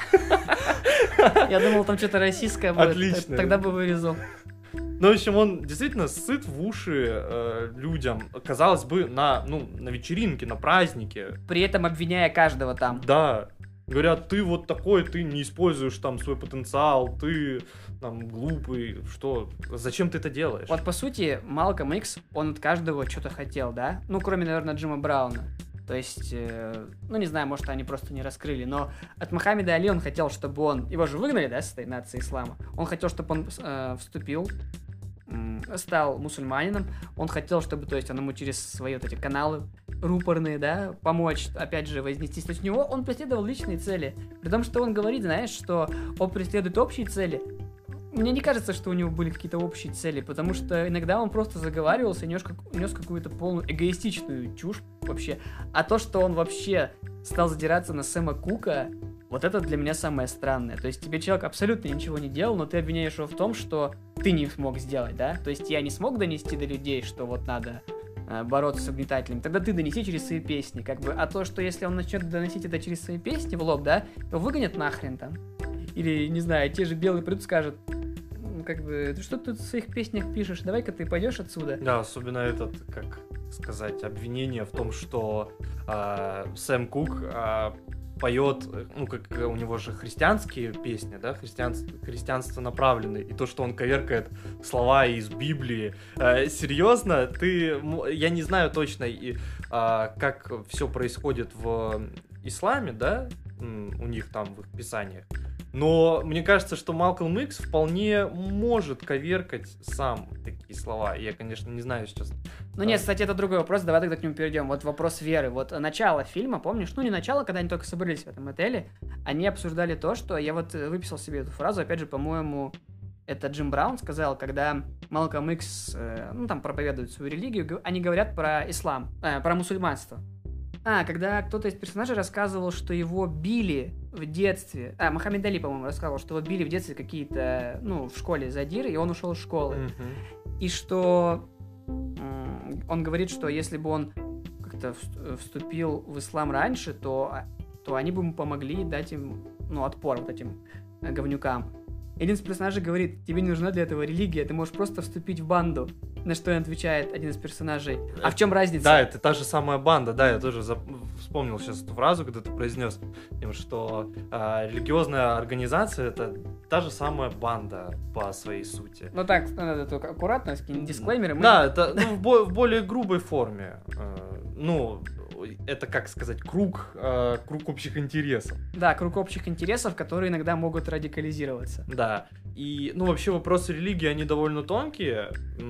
Я думал, там что-то российское будет. Отлично. Тогда бы вырезал. Ну, в общем, он действительно сыт в уши э, людям, казалось бы, на, ну, на вечеринке, на празднике. При этом обвиняя каждого там. Да. Говорят, ты вот такой, ты не используешь там свой потенциал, ты там глупый, что, зачем ты это делаешь? Вот по сути, Малкольм Икс, он от каждого что-то хотел, да? Ну, кроме, наверное, Джима Брауна. То есть, э, ну, не знаю, может, они просто не раскрыли, но от Мухаммеда Али он хотел, чтобы он... Его же выгнали, да, с этой нации ислама? Он хотел, чтобы он э, вступил, э, стал мусульманином. Он хотел, чтобы, то есть, он ему через свои вот эти каналы рупорные, да, помочь, опять же, вознестись. То есть, у него он преследовал личные цели. При том, что он говорит, знаешь, что он преследует общие цели. Мне не кажется, что у него были какие-то общие цели, потому что иногда он просто заговаривался и нес, как, нес какую-то полную эгоистичную чушь вообще. А то, что он вообще стал задираться на Сэма Кука, вот это для меня самое странное. То есть тебе человек абсолютно ничего не делал, но ты обвиняешь его в том, что ты не смог сделать, да? То есть я не смог донести до людей, что вот надо э, бороться с угнетателями, тогда ты донеси через свои песни, как бы. А то, что если он начнет доносить это через свои песни в лоб, да, то выгонят нахрен там. Или, не знаю, те же белые придут, скажут, как бы, ты что тут в своих песнях пишешь, давай-ка ты пойдешь отсюда. Да, особенно этот, как сказать, обвинение в том, что э, Сэм Кук э, поет, ну, как у него же христианские песни, да, христианство, христианство направлены, и то, что он коверкает слова из Библии. Э, серьезно, ты, я не знаю точно, и, э, как все происходит в исламе, да, у них там в их писаниях. Но мне кажется, что Малкольм Икс вполне может коверкать сам такие слова. Я, конечно, не знаю сейчас. Ну нет, кстати, это другой вопрос, давай тогда к нему перейдем. Вот вопрос веры. Вот начало фильма, помнишь? Ну не начало, когда они только собрались в этом отеле, они обсуждали то, что я вот выписал себе эту фразу, опять же, по-моему, это Джим Браун сказал, когда Малкольм Икс, э, ну там проповедует свою религию, они говорят про ислам, э, про мусульманство. А, когда кто-то из персонажей рассказывал, что его били в детстве... А, Мухаммед Али, по-моему, рассказывал, что его били в детстве какие-то, ну, в школе задиры, и он ушел из школы. Mm-hmm. И что... М- он говорит, что если бы он как-то вступил в ислам раньше, то, то они бы ему помогли дать им, ну, отпор вот этим говнюкам. Один из персонажей говорит, тебе не нужна для этого религия, ты можешь просто вступить в банду. На что он отвечает, один из персонажей. А в чем разница? Да, это та же самая банда, да, я тоже зап... вспомнил сейчас эту фразу, когда ты произнес, что э, религиозная организация — это та же самая банда по своей сути. Ну так, надо только аккуратно, с какими-нибудь дисклеймерами. Да, это ну, в, бо- в более грубой форме. Э, ну, это, как сказать, круг, э, круг общих интересов. Да, круг общих интересов, которые иногда могут радикализироваться. Да, и, ну, вообще вопросы религии, они довольно тонкие.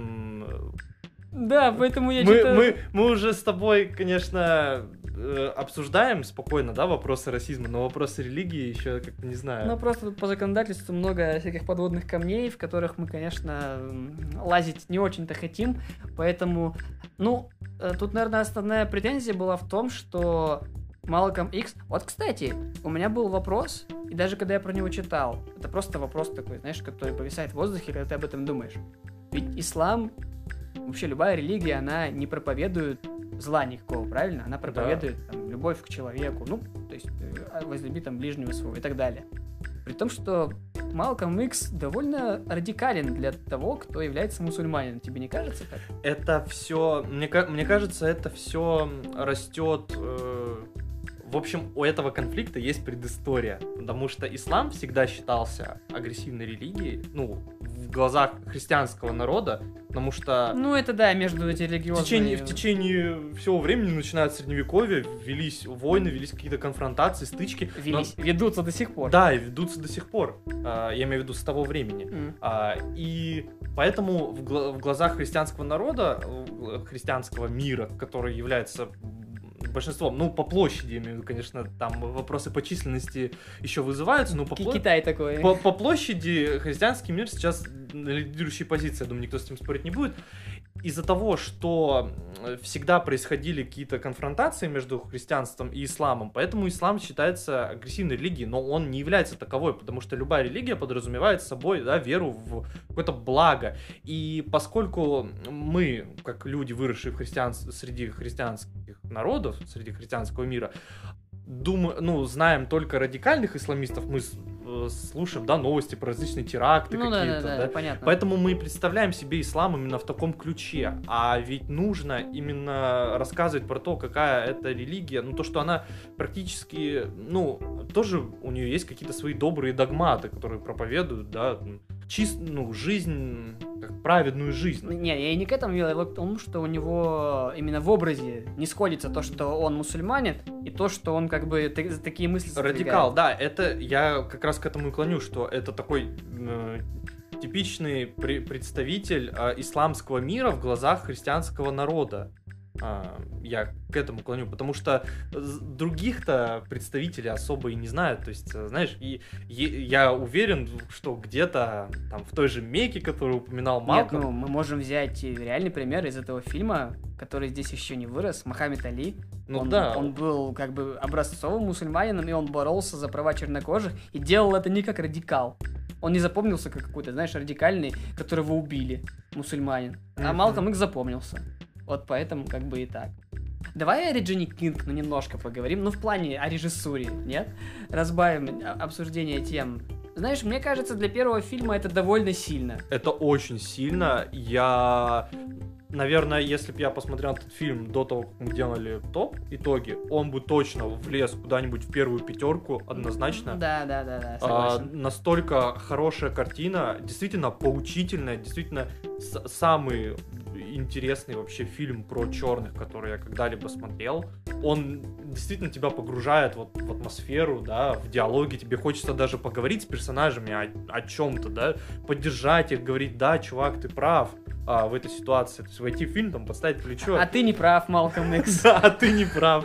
Да, поэтому я мы, что-то... Мы, мы уже с тобой, конечно, обсуждаем спокойно, да, вопросы расизма, но вопросы религии еще как-то не знаю. Ну, просто тут по законодательству много всяких подводных камней, в которых мы, конечно, лазить не очень-то хотим, поэтому, ну, тут, наверное, основная претензия была в том, что Малкольм Икс... Вот, кстати, у меня был вопрос, и даже когда я про него читал, это просто вопрос такой, знаешь, который повисает в воздухе, когда ты об этом думаешь. Ведь ислам, вообще любая религия, она не проповедует зла никакого, правильно? Она проповедует да. там, любовь к человеку, ну, то есть возлюби там ближнего своего и так далее. При том, что Малкольм Икс довольно радикален для того, кто является мусульманином. Тебе не кажется так? Это все, мне, мне кажется, это все растет... Э... В общем, у этого конфликта есть предыстория, потому что ислам всегда считался агрессивной религией, ну, в глазах христианского народа, потому что... Ну, это да, между эти религиозные... В течение, в течение всего времени, начиная от Средневековья, велись войны, велись какие-то конфронтации, стычки. Велись, но... ведутся до сих пор. Да, и ведутся до сих пор, я имею в виду с того времени. Mm. И поэтому в, гл- в глазах христианского народа, христианского мира, который является... большинством, ну, по площади, я имею в виду, конечно, там вопросы по численности еще вызываются, но по, пло... Китай такой. по, по площади христианский мир сейчас на лидирующей позиции, я думаю, никто с этим спорить не будет. из-за того, что всегда происходили какие-то конфронтации между христианством и исламом, поэтому ислам считается агрессивной религией, но он не является таковой, потому что любая религия подразумевает собой, да, веру в какое-то благо. И поскольку мы, как люди, выросшие в христианстве, среди христианских народов, среди христианского мира, думаю, ну, знаем только радикальных исламистов, мы слушаем, да, новости про различные теракты, ну, какие-то, да, да, да, да, понятно. Поэтому мы представляем себе ислам именно в таком ключе, а ведь нужно именно рассказывать про то, какая это религия, ну, то, что она практически, ну, тоже у нее есть какие-то свои добрые догматы, которые проповедуют, да, чист, ну, жизнь, как праведную жизнь. Не, я и не к этому вел, я к тому, что у него именно в образе не сходится то, что он мусульманин, и то, что он как бы т- такие мысли содвигает. Радикал, да, это я как раз к этому и клоню, что это такой э, типичный при- представитель э, исламского мира в глазах христианского народа. А, я к этому клоню, потому что других-то представителей особо и не знают, то есть, знаешь, и, и я уверен, что где-то там в той же Мекке, которую упоминал Малком... Нет, ну, мы можем взять реальный пример из этого фильма, который здесь еще не вырос, Мохаммед Али. Ну он, да. Он был как бы образцовым мусульманином, и он боролся за права чернокожих, и делал это не как радикал. Он не запомнился как какой-то, знаешь, радикальный, которого убили, мусульманин. А Mm-hmm. Малком их запомнился. Вот поэтому как бы и так. Давай о Реджине Кинг, ну, немножко поговорим. Ну, в плане о режиссуре, нет? Разбавим обсуждение тем. Знаешь, мне кажется, для первого фильма это довольно сильно. Это очень сильно. Я... Наверное, если бы я посмотрел этот фильм до того, как мы делали топ, итоги, он бы точно влез куда-нибудь в первую пятерку, однозначно. Да, да, да, да, согласен. А, настолько хорошая картина, действительно поучительная, действительно с- самый интересный вообще фильм про черных, который я когда-либо смотрел. Он действительно тебя погружает вот в атмосферу, да, в диалоги, тебе хочется даже поговорить с персонажами о, о чем-то, да, поддержать их, говорить, да, чувак, ты прав. А, в этой ситуации, то есть войти в фильм, там, поставить плечо. А ты не прав, Малком Икс. Да, а ты не прав.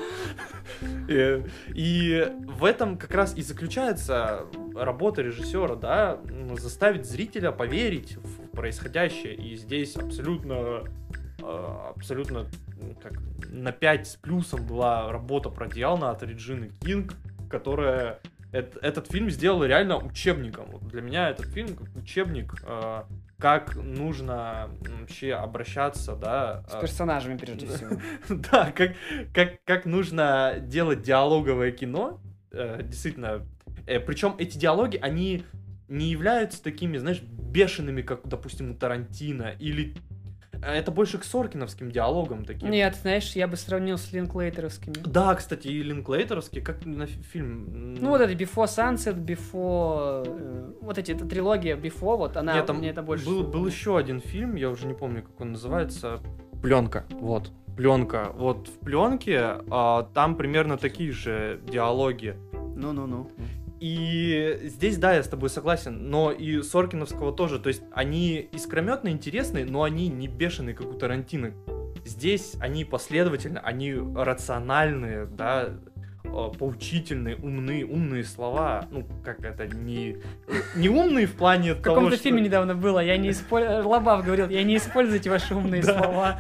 И, и в этом как раз и заключается работа режиссера, да, заставить зрителя поверить в происходящее. И здесь абсолютно, абсолютно как, на пять с плюсом была работа проделана от Реджины Кинг, которая этот фильм сделала реально учебником. Вот для меня этот фильм как учебник, как нужно вообще обращаться, да. С персонажами, прежде всего. Да, как, как, как нужно делать диалоговое кино. Действительно. Причем эти диалоги, они не являются такими, знаешь, бешеными, как, допустим, у Тарантино, или... Это больше к соркиновским диалогам таким. Нет, знаешь, я бы сравнил с линклейтеровскими. Да, кстати, и линклейтеровские, как на фильм... Ну, вот это Before Sunset, Before... Э, вот эти, эта трилогия Before, вот она, Нет, там мне это больше... Был, был еще один фильм, я уже не помню, как он называется. Пленка, вот. Пленка. Вот в пленке а, там примерно такие же диалоги. Ну-ну-ну. И здесь, да, я с тобой согласен, но и Соркиновского тоже, то есть они искрометно интересные, но они не бешеные, как у Тарантино. Здесь они последовательны, они рациональные, да, поучительные, умные, умные слова. Ну, как это, не, не умные в плане того, В каком-то что... фильме недавно было, я не использую... Лобав говорил, я не используйте ваши умные слова.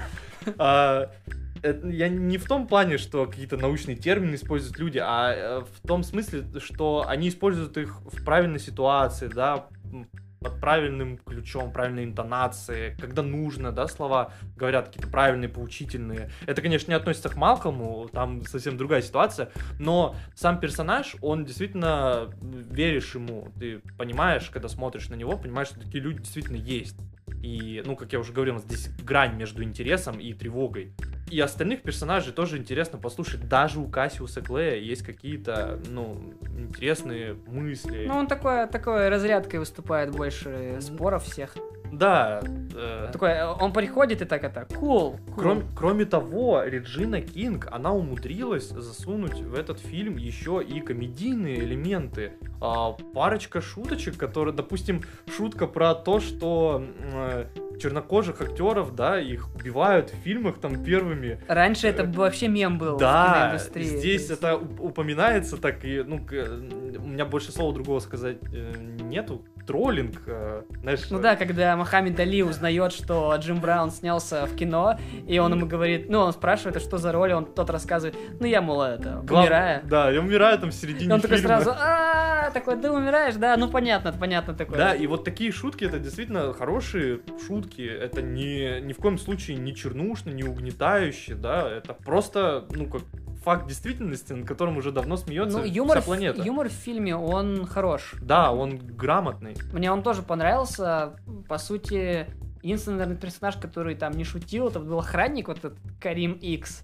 Это, я не в том плане, что какие-то научные термины используют люди, а в том смысле, что они используют их в правильной ситуации, да, под правильным ключом, правильной интонацией, когда нужно, да, слова говорят какие-то правильные, поучительные. Это, конечно, не относится к Малкому, там совсем другая ситуация, но сам персонаж, он действительно, веришь ему, ты понимаешь, когда смотришь на него, понимаешь, что такие люди действительно есть. И, ну, как я уже говорил, здесь грань между интересом и тревогой. И остальных персонажей тоже интересно послушать. Даже у Кассиуса Клея есть какие-то, ну, интересные мысли. Ну, он такой, такой разрядкой выступает больше споров всех. Да. Э... Такой, он приходит и так это, cool, cool. Кроме, кроме того, Реджина Кинг, она умудрилась засунуть в этот фильм еще и комедийные элементы. А, парочка шуточек, которые, допустим, шутка про то, что э, чернокожих актеров, да, их убивают в фильмах там первыми. Раньше это вообще мем был да, в киноиндустрии. Здесь это упоминается так, и, ну, у меня больше слова другого сказать э, нету, троллинг, э, знаешь... Ну да, когда Мохаммед Али узнает, что Джим Браун снялся в кино, и он ему говорит, ну, он спрашивает, а что за роль, он тот рассказывает, ну, я, мол, это, Глав... умираю. Да, я умираю там в середине И он такой фильма. сразу, а такой, ты умираешь, да, ну, понятно, понятно такое. Да, и вот такие шутки, это действительно хорошие шутки, это не, ни в коем случае не чернушно, не угнетающие, да, это просто, ну, как факт действительности, над которым уже давно смеется Ну, юмор, вся планета. В, юмор в фильме, он хорош. Да, он грамотный. Мне он тоже понравился. По сути, единственный, наверное, персонаж, который там не шутил, это был охранник, вот этот Карим Икс.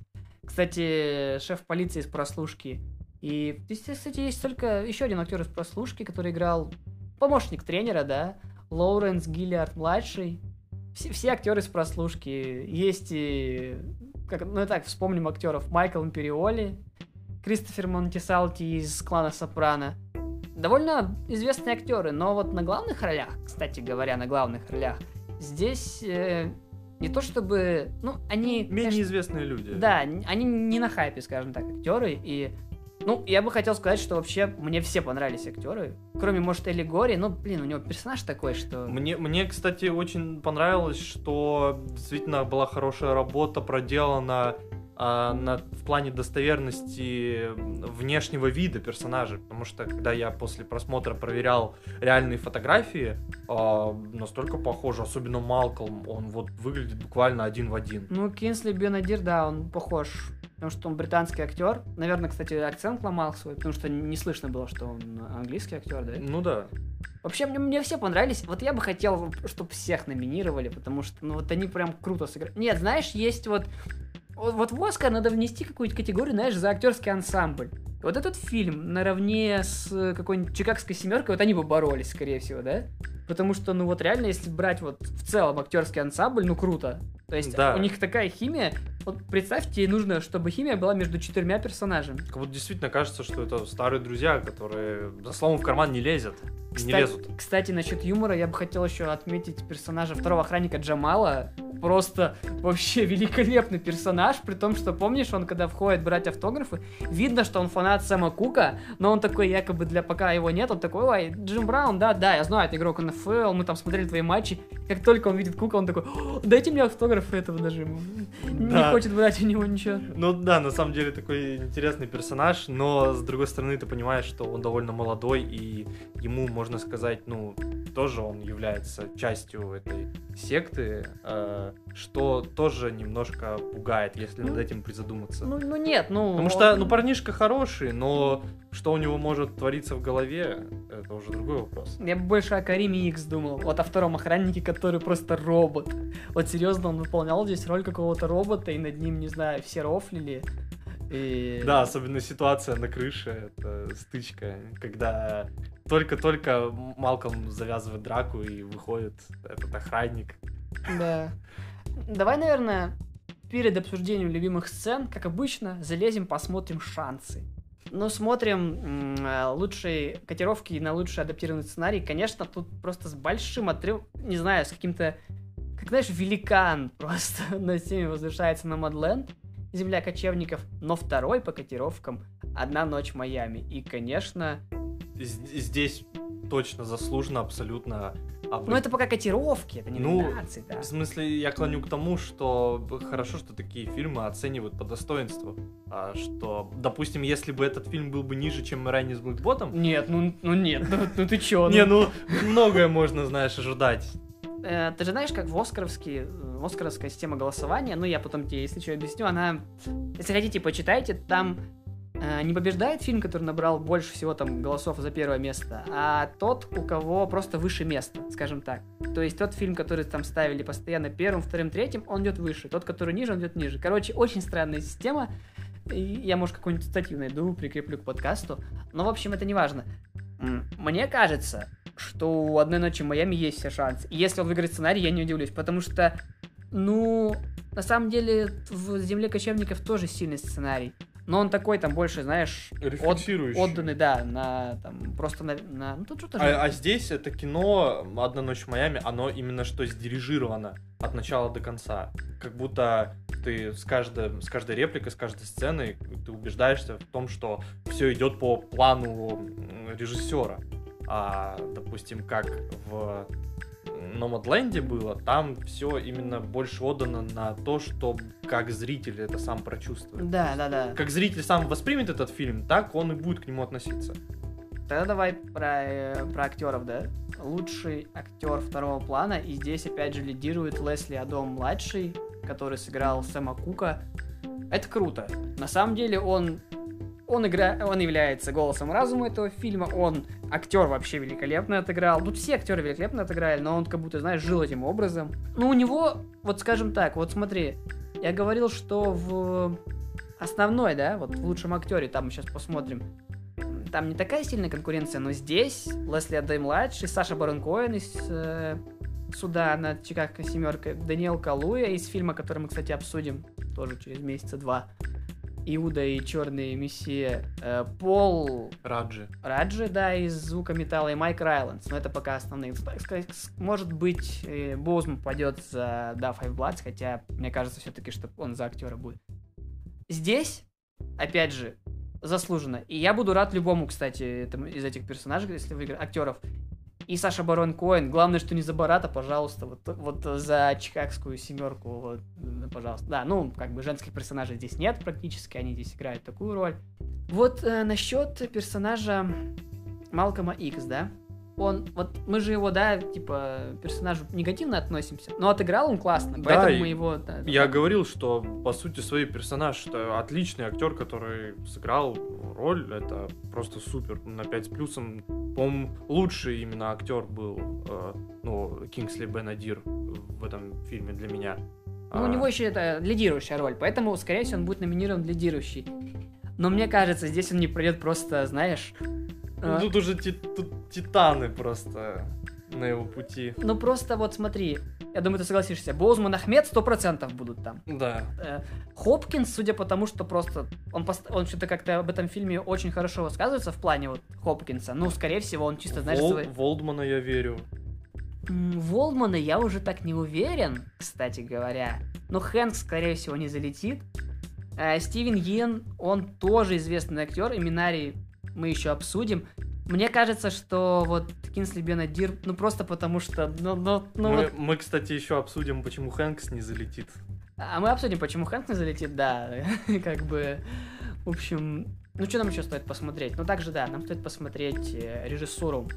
Кстати, шеф полиции из «Прослушки». И здесь, кстати, есть только еще один актер из «Прослушки», который играл помощник тренера, да, Лоуренс Гиллиард-младший. Все, все актеры из «Прослушки». Есть и... Как, ну и так, вспомним актеров. Майкл Империоли, Кристофер Монтисалти из «Клана Сопрано». Довольно известные актеры, но вот на главных ролях, кстати говоря, на главных ролях, здесь э, не то чтобы... Ну, они... Менее конечно, известные люди. Да, они не на хайпе, скажем так, актеры. И, ну, я бы хотел сказать, что вообще мне все понравились актеры. Кроме, может, Элли Гори. Ну, блин, у него персонаж такой, что... Мне, мне, кстати, очень понравилось, что действительно была хорошая работа проделана а, на, в плане достоверности внешнего вида персонажей. Потому что, когда я после просмотра проверял реальные фотографии, а, настолько похоже, особенно Малкольм, он вот выглядит буквально один в один. Ну, Кинсли Бенадир, да, он похож, потому что он британский актер. Наверное, кстати, акцент ломал свой, потому что не слышно было, что он английский актер, да? Ну да. Вообще, мне, мне все понравились. Вот я бы хотел, чтобы всех номинировали, потому что, ну, вот они прям круто сыграли. Нет, знаешь, есть вот... Вот, вот в Оскар надо внести какую-нибудь категорию, знаешь, за актерский ансамбль. Вот этот фильм наравне с какой-нибудь «Чикагской семеркой», вот они бы боролись, скорее всего, да? Потому что, ну вот реально, если брать вот в целом актерский ансамбль, ну круто. То есть Да. у них такая химия. Вот представьте, нужно, чтобы химия была между четырьмя персонажами. Как будто действительно кажется, что это старые друзья, которые за словом в карман не лезет. Не Кстати, лезут. кстати, насчет юмора я бы хотел еще отметить персонажа второго охранника Джамала. Просто вообще великолепный персонаж, при том, что, помнишь, он когда входит брать автографы, видно, что он фанат Сэма Кука, но он такой якобы для пока его нет, он такой, ой, Джим Браун, да, да, я знаю, это игрок эн эф эл, мы там смотрели твои матчи. Как только он видит Кука, он такой, дайте мне автограф этого даже. Не Да. хочет брать у него ничего. Ну да, на самом деле такой интересный персонаж, но с другой стороны ты понимаешь, что он довольно молодой, и ему, можно сказать, ну, тоже он является частью этой секты, э, что тоже немножко пугает, если над этим призадуматься. Ну, ну нет, ну... Потому что, ну, парнишка хороший, но что у него может твориться в голове, это уже другой вопрос. Я бы больше о Кариме Икс думал. Вот о втором охраннике, который просто робот. Вот серьезно, он выполнял здесь роль какого-то робота, и над ним, не знаю, все рофлили. И... Да, особенно ситуация на крыше, это стычка, когда только-только Малкольм завязывает драку и выходит этот охранник. Да. Давай, наверное, перед обсуждением любимых сцен, как обычно, залезем, посмотрим шансы. Ну, смотрим м- лучшие котировки на лучший адаптированный сценарий. Конечно, тут просто с большим отрывом, не знаю, с каким-то, как знаешь, великан просто на теме возвышается на Мадленд, Земля кочевников, но второй по котировкам «Одна ночь в Майами». И, конечно... З- Здесь точно заслуженно абсолютно... об- Ну, это пока котировки, это не Ну, номинации, да. В смысле, я клоню к тому, что хорошо, что такие фильмы оценивают по достоинству. А что, допустим, если бы этот фильм был бы ниже, чем «Райни с Блэкботом», Нет, ну, ну нет, ну, ну ты чё? не, ну, многое можно, знаешь, ожидать. Э, ты же знаешь, как в Оскаровский, в Оскаровская система голосования, ну я потом тебе, если что, объясню, она, если хотите, почитайте, там э, не побеждает фильм, который набрал больше всего там голосов за первое место, а тот, у кого просто выше место, скажем так. То есть тот фильм, который там ставили постоянно первым, вторым, третьим, он идет выше, тот, который ниже, он идет ниже. Короче, очень странная система. И я, может, какую-нибудь статью найду, прикреплю к подкасту. Но, в общем, это не важно. М, Мне кажется, что у «Одной ночи в Майами» есть все шансы. И если он выиграет сценарий, я не удивлюсь, потому что, ну, на самом деле, в «Земле кочевников» тоже сильный сценарий. Но он такой, там, больше, знаешь, от- Рефлексирующий. отданный, да, на, там, просто на... на- ну, тут что-то... А, а здесь это кино «Одна ночь в Майами», оно именно что сдирижировано от начала до конца. Как будто ты с каждой, с каждой репликой, с каждой сценой ты убеждаешься в том, что все идет по плану м, режиссера. а, допустим, как в Номадленде было, там все именно больше отдано на то, что как зритель это сам прочувствует. Да, да, да. Как зритель сам воспримет этот фильм, так он и будет к нему относиться. Тогда давай про, э, про актеров, да? Лучший актер второго плана, и здесь опять же лидирует Лесли Одом-младший, который сыграл Сэма Кука. Это круто. На самом деле он, он, игра, он является голосом разума этого фильма, он актер вообще великолепно отыграл. Тут все актеры великолепно отыграли, но он как будто, знаешь, жил этим образом. Ну, у него, вот скажем так, вот смотри, я говорил, что в основной, да, вот в лучшем актере, там мы сейчас посмотрим, там не такая сильная конкуренция, но здесь Лесли Одом-младший, Саша Барон Коэн из э, суда над Чикагской семеркой, Даниэл Калуя из фильма, который мы, кстати, обсудим тоже через месяца два, Иуда и Черный Мессия, э, Пол Раджи. Раджи, да, из Звука металла, и Майк Райландс, но это пока основные. Так сказать, может быть, э, Боузман пойдет за Да Five Bloods, хотя мне кажется все-таки, что он за актера будет. Здесь, опять же, заслуженно. И я буду рад любому, кстати, этому, из этих персонажей, если выиграть, актеров. И Саша Барон Коэн. Главное, что не за Барата, пожалуйста. Вот, вот за Чикагскую семерку, вот, пожалуйста. Да, ну, как бы женских персонажей здесь нет практически, они здесь играют такую роль. Вот э, насчет персонажа Малкома Икс, да? Он, вот мы же его, да, типа, персонажу негативно относимся, но отыграл он классно, Да, поэтому и мы его... Да, Я да. говорил, что по сути свой персонаж это отличный актер, который сыграл роль, это просто супер, на пять с плюсом. По-моему, лучший именно актер был, э, ну, Кингсли Бен-Адир в этом фильме для меня. Ну, у него еще это лидирующая роль, поэтому, скорее всего, он будет номинирован лидирующий. Но мне кажется, здесь он не пройдет просто, знаешь... Ну, тут уже ти- тут титаны просто на его пути. Ну, просто вот смотри, я думаю, ты согласишься, Боузман, Ахмед сто процентов будут там. Да. Э, Хопкинс, судя по тому, что просто... Он, пост... он что-то как-то об этом фильме очень хорошо высказывается в плане вот Хопкинса. Ну, скорее всего, он чисто, знаешь... Вол- свой- Волдмана я верю. М, Волдмана я уже так не уверен, кстати говоря. Но Хэнкс, скорее всего, не залетит. Э, Стивен Йен, он тоже известный актер, и Минари мы еще обсудим. Мне кажется, что вот Кинсли Бен-Адир, ну просто потому что, ну, ну, ну мы, вот... мы, кстати, еще обсудим, почему Хэнкс не залетит. А мы обсудим, почему Хэнк не залетит, да, как бы, в общем, ну что нам еще стоит посмотреть? Ну также, да, нам стоит посмотреть э, режиссуру.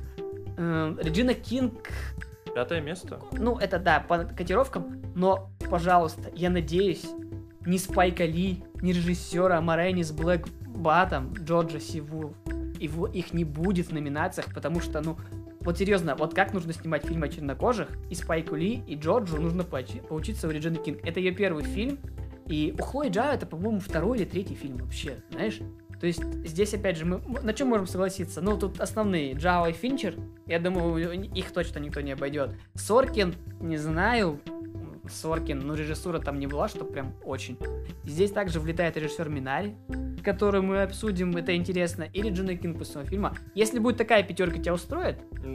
Э, Реджина Кинг, Пятое место. ну это да, по котировкам, но, пожалуйста, я надеюсь, ни Спайка Ли, ни режиссера Морейни с Блэк Батом, Джорджа Сивул, его, их не будет в номинациях, потому что, ну, вот серьезно, вот как нужно снимать фильм о чернокожих, и Спайку Ли, и Джорджу нужно поучи- поучиться у Реджины Кинг. Это ее первый фильм, и у Хлои Джао это, по-моему, второй или третий фильм вообще, знаешь? То есть здесь, опять же, мы на чем можем согласиться? Ну, тут основные, Джао и Финчер, я думаю, их точно никто не обойдет. Соркин, не знаю, Соркин, ну, режиссура там не была, что прям очень. Здесь также влетает режиссер Минари, которую мы обсудим, это интересно, и Реджина Кинг после своего фильма. Если будет такая пятерка, тебя устроит?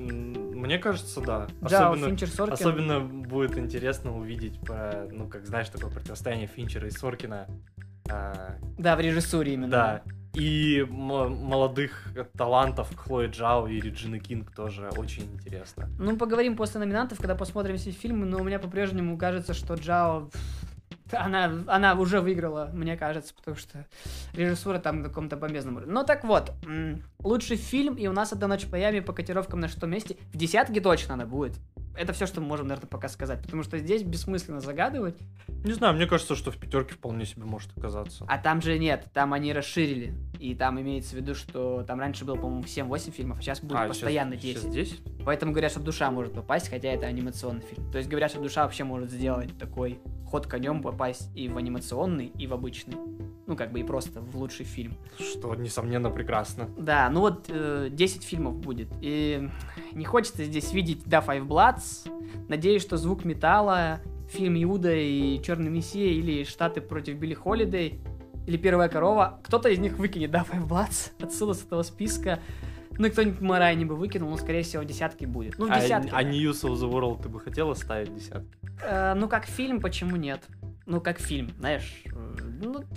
М, Мне кажется, да. Джао, Особенно, Финчер, Соркин. особенно будет интересно увидеть, по, ну, как знаешь, такое противостояние Финчера и Соркина. А, Да, в режиссуре именно. да. И м- молодых талантов Хлои Джао и Реджины Кинг тоже очень интересно. Ну, поговорим после номинантов, когда посмотрим все фильмы, но у меня по-прежнему кажется, что Джао... Она, она уже выиграла, мне кажется, потому что режиссура там на каком-то бомбезном уровне. Ну так вот, м, лучший фильм, и у нас «Одна ночь в Майами» по котировкам на шестом месте. В десятке точно она будет. Это все, что мы можем, наверное, пока сказать, потому что здесь бессмысленно загадывать. Не знаю, мне кажется, что в пятерке вполне себе может оказаться. А там же нет, там они расширили. И там имеется в виду, что там раньше было, по-моему, семь-восемь фильмов, а сейчас будет А, постоянно щас- десять. щас десять? Поэтому говорят, что «Душа» может попасть, хотя это анимационный фильм. То есть говорят, что «Душа» вообще может сделать такой ход конем, попасть и в анимационный, и в обычный. Ну, как бы и просто в лучший фильм. Что, несомненно, прекрасно. Да, ну вот э, десять фильмов будет. И не хочется здесь видеть Да Five Bloods. Надеюсь, что «Звук металла», фильм «Иуда» и «Черный мессия» или «Штаты против Билли Холидей» или «Первая корова». Кто-то из них выкинет Да Five Bloods отсюда, с этого списка. Ну и кто-нибудь Морайни бы выкинул, но, скорее всего, в десятке будет. Ну, в А, десятке. а да. News of the World ты бы хотела ставить десятки? Э, ну, как фильм, почему нет? Ну, как фильм, знаешь. э, Ну, т-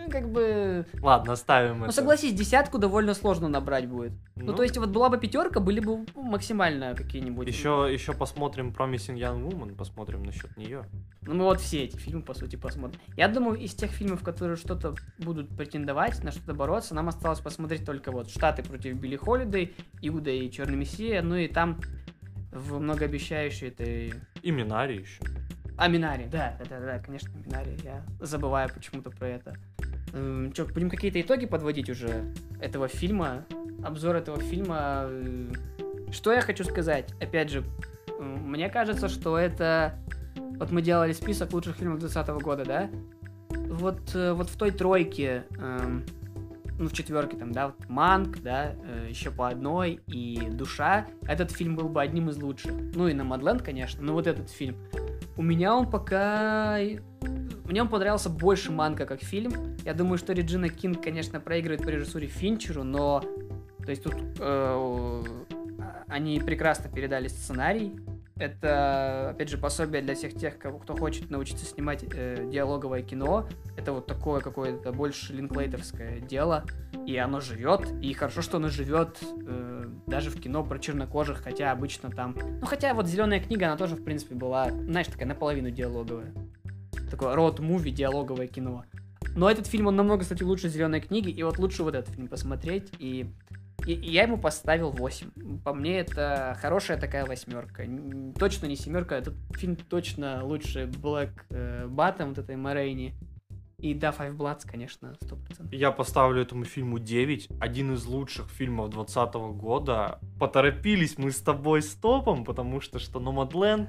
ну, как бы... Ладно, оставим Ну, это. согласись, десятку довольно сложно набрать будет. Ну, Ну, то есть, вот была бы пятерка, были бы максимально какие-нибудь... Еще, еще посмотрим Promising Young Woman, посмотрим насчет нее. Ну, мы вот все эти фильмы, по сути, посмотрим. Я думаю, из тех фильмов, которые что-то будут претендовать, на что-то бороться, нам осталось посмотреть только вот «Штаты против Билли Холлидей», «Иуда и Черный Мессия», ну и там в многообещающей этой... И Минари еще. А, Минари, да, да, да, да, конечно, Минари, я забываю почему-то про это. Эм, Че, будем какие-то итоги подводить уже этого фильма, обзор этого фильма. Э, Что я хочу сказать? Опять же, э, мне кажется, что это... Вот мы делали список лучших фильмов двадцатого года, да? Вот, э, вот в той тройке, эм, ну, в четверке там, да, вот Манк, да, э, еще по одной и Душа, этот фильм был бы одним из лучших. Ну и Номадленд, конечно, но вот этот фильм. У меня он пока... Мне он понравился больше Манка как фильм. Я думаю, что Реджина Кинг, конечно, проигрывает по режиссуре Финчеру, но... То есть тут э, они прекрасно передали сценарий. Это, опять же, пособие для всех тех, кого, кто хочет научиться снимать э, диалоговое кино. Это вот такое какое-то больше линклейтерское дело. И оно живет. И хорошо, что оно живет э, даже в кино про чернокожих, хотя обычно там... Ну, хотя вот «Зеленая книга», она тоже, в принципе, была, знаешь, такая наполовину диалоговая. Такое роуд-муви, диалоговое кино. Но этот фильм, он намного, кстати, лучше «Зеленой книги», и вот лучше вот этот фильм посмотреть, и... И, и я ему поставил восемь. По мне, это хорошая такая восьмерка. Н- Точно не семерка. Этот фильм точно лучше Black э, Bottom, вот этой Морейни. И да, Five Bloods, конечно, сто процентов. Я поставлю этому фильму девять. Один из лучших фильмов двадцатого года. Поторопились мы с тобой с топом, потому что что Nomadland,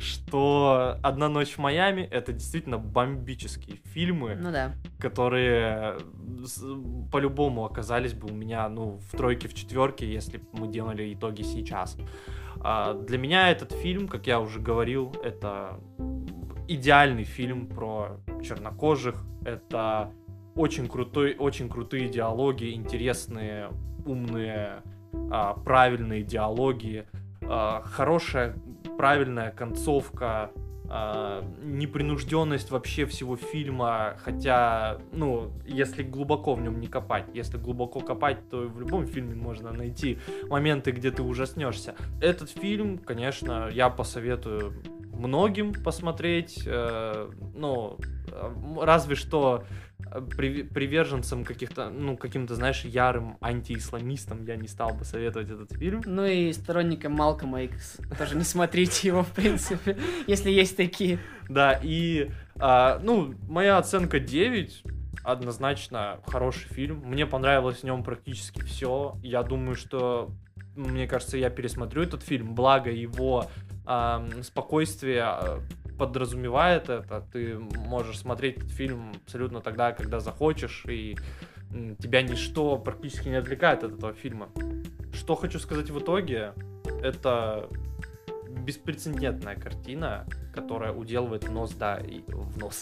что «Одна ночь в Майами» — это действительно бомбические фильмы, Ну да. которые с- по-любому оказались бы у меня, ну, в тройке, в четверке, если бы мы делали итоги сейчас. А, Для меня этот фильм, как я уже говорил, это идеальный фильм про чернокожих. Это очень крутой, очень крутые диалоги, интересные, умные, а, правильные диалоги, а, хорошая, правильная концовка, а, непринужденность вообще всего фильма, хотя, ну, если глубоко в нем не копать, если глубоко копать, то в любом фильме можно найти моменты, где ты ужаснешься. Этот фильм, конечно, я посоветую многим посмотреть, э, ну, э, разве что при- приверженцам каких-то, ну, каким-то, знаешь, ярым антиисламистам я не стал бы советовать этот фильм. Ну и сторонникам Малкома Икс. Тоже не смотрите его, в принципе, если есть такие. Да, и, а, ну, моя оценка девять, однозначно хороший фильм. Мне понравилось в нем практически все. Я думаю, что, мне кажется, я пересмотрю этот фильм, благо его а, спокойствие а, подразумевает это. Ты можешь смотреть этот фильм абсолютно тогда, когда захочешь, и м, тебя ничто практически не отвлекает от этого фильма. Что хочу сказать в итоге, это беспрецедентная картина, которая уделывает в нос, да, и в нос.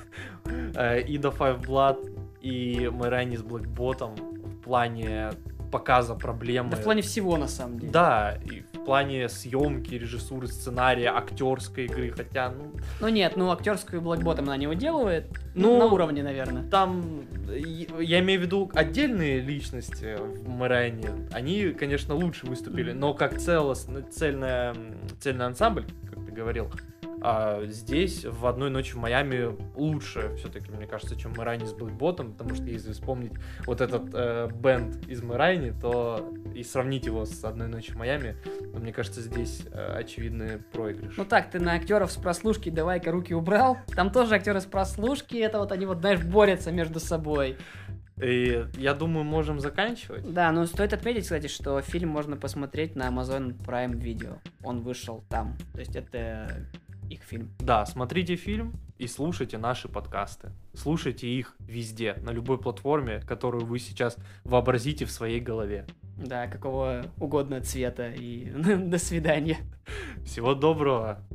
Э, и The Five Blood, и Мэрайни с Black Bottom в плане показа проблемы. Да в плане всего, на самом деле. Да, и в плане съемки, режиссуры, сценария, актерской игры, хотя, ну, Ну нет, ну актерскую Black Bottom она не уделывает. Ну, на уровне, наверное. там, и- я имею в виду отдельные личности в Мэрайне, они, конечно, лучше выступили, Мгм. но как целостный, цельная, цельный ансамбль, как ты говорил, а здесь в «Одной ночи в Майами» лучше все-таки, мне кажется, чем Мэрайни с Black Bottom, потому что если вспомнить вот этот э, бенд из Мэрайни, то и сравнить его с «Одной ночи в Майами», то, мне кажется, здесь э, очевидный проигрыш. Ну так, ты на актеров с прослушки давай-ка руки убрал. Там тоже актеры с прослушки, это вот они вот, знаешь, борются между собой. И я думаю, можем заканчивать. Да, но стоит отметить, кстати, что фильм можно посмотреть на Amazon Prime Video. Он вышел там. То есть это их фильм. Да, смотрите фильм и слушайте наши подкасты. Слушайте их везде, на любой платформе, которую вы сейчас вообразите в своей голове. Да, какого угодно цвета. И до свидания. Всего доброго!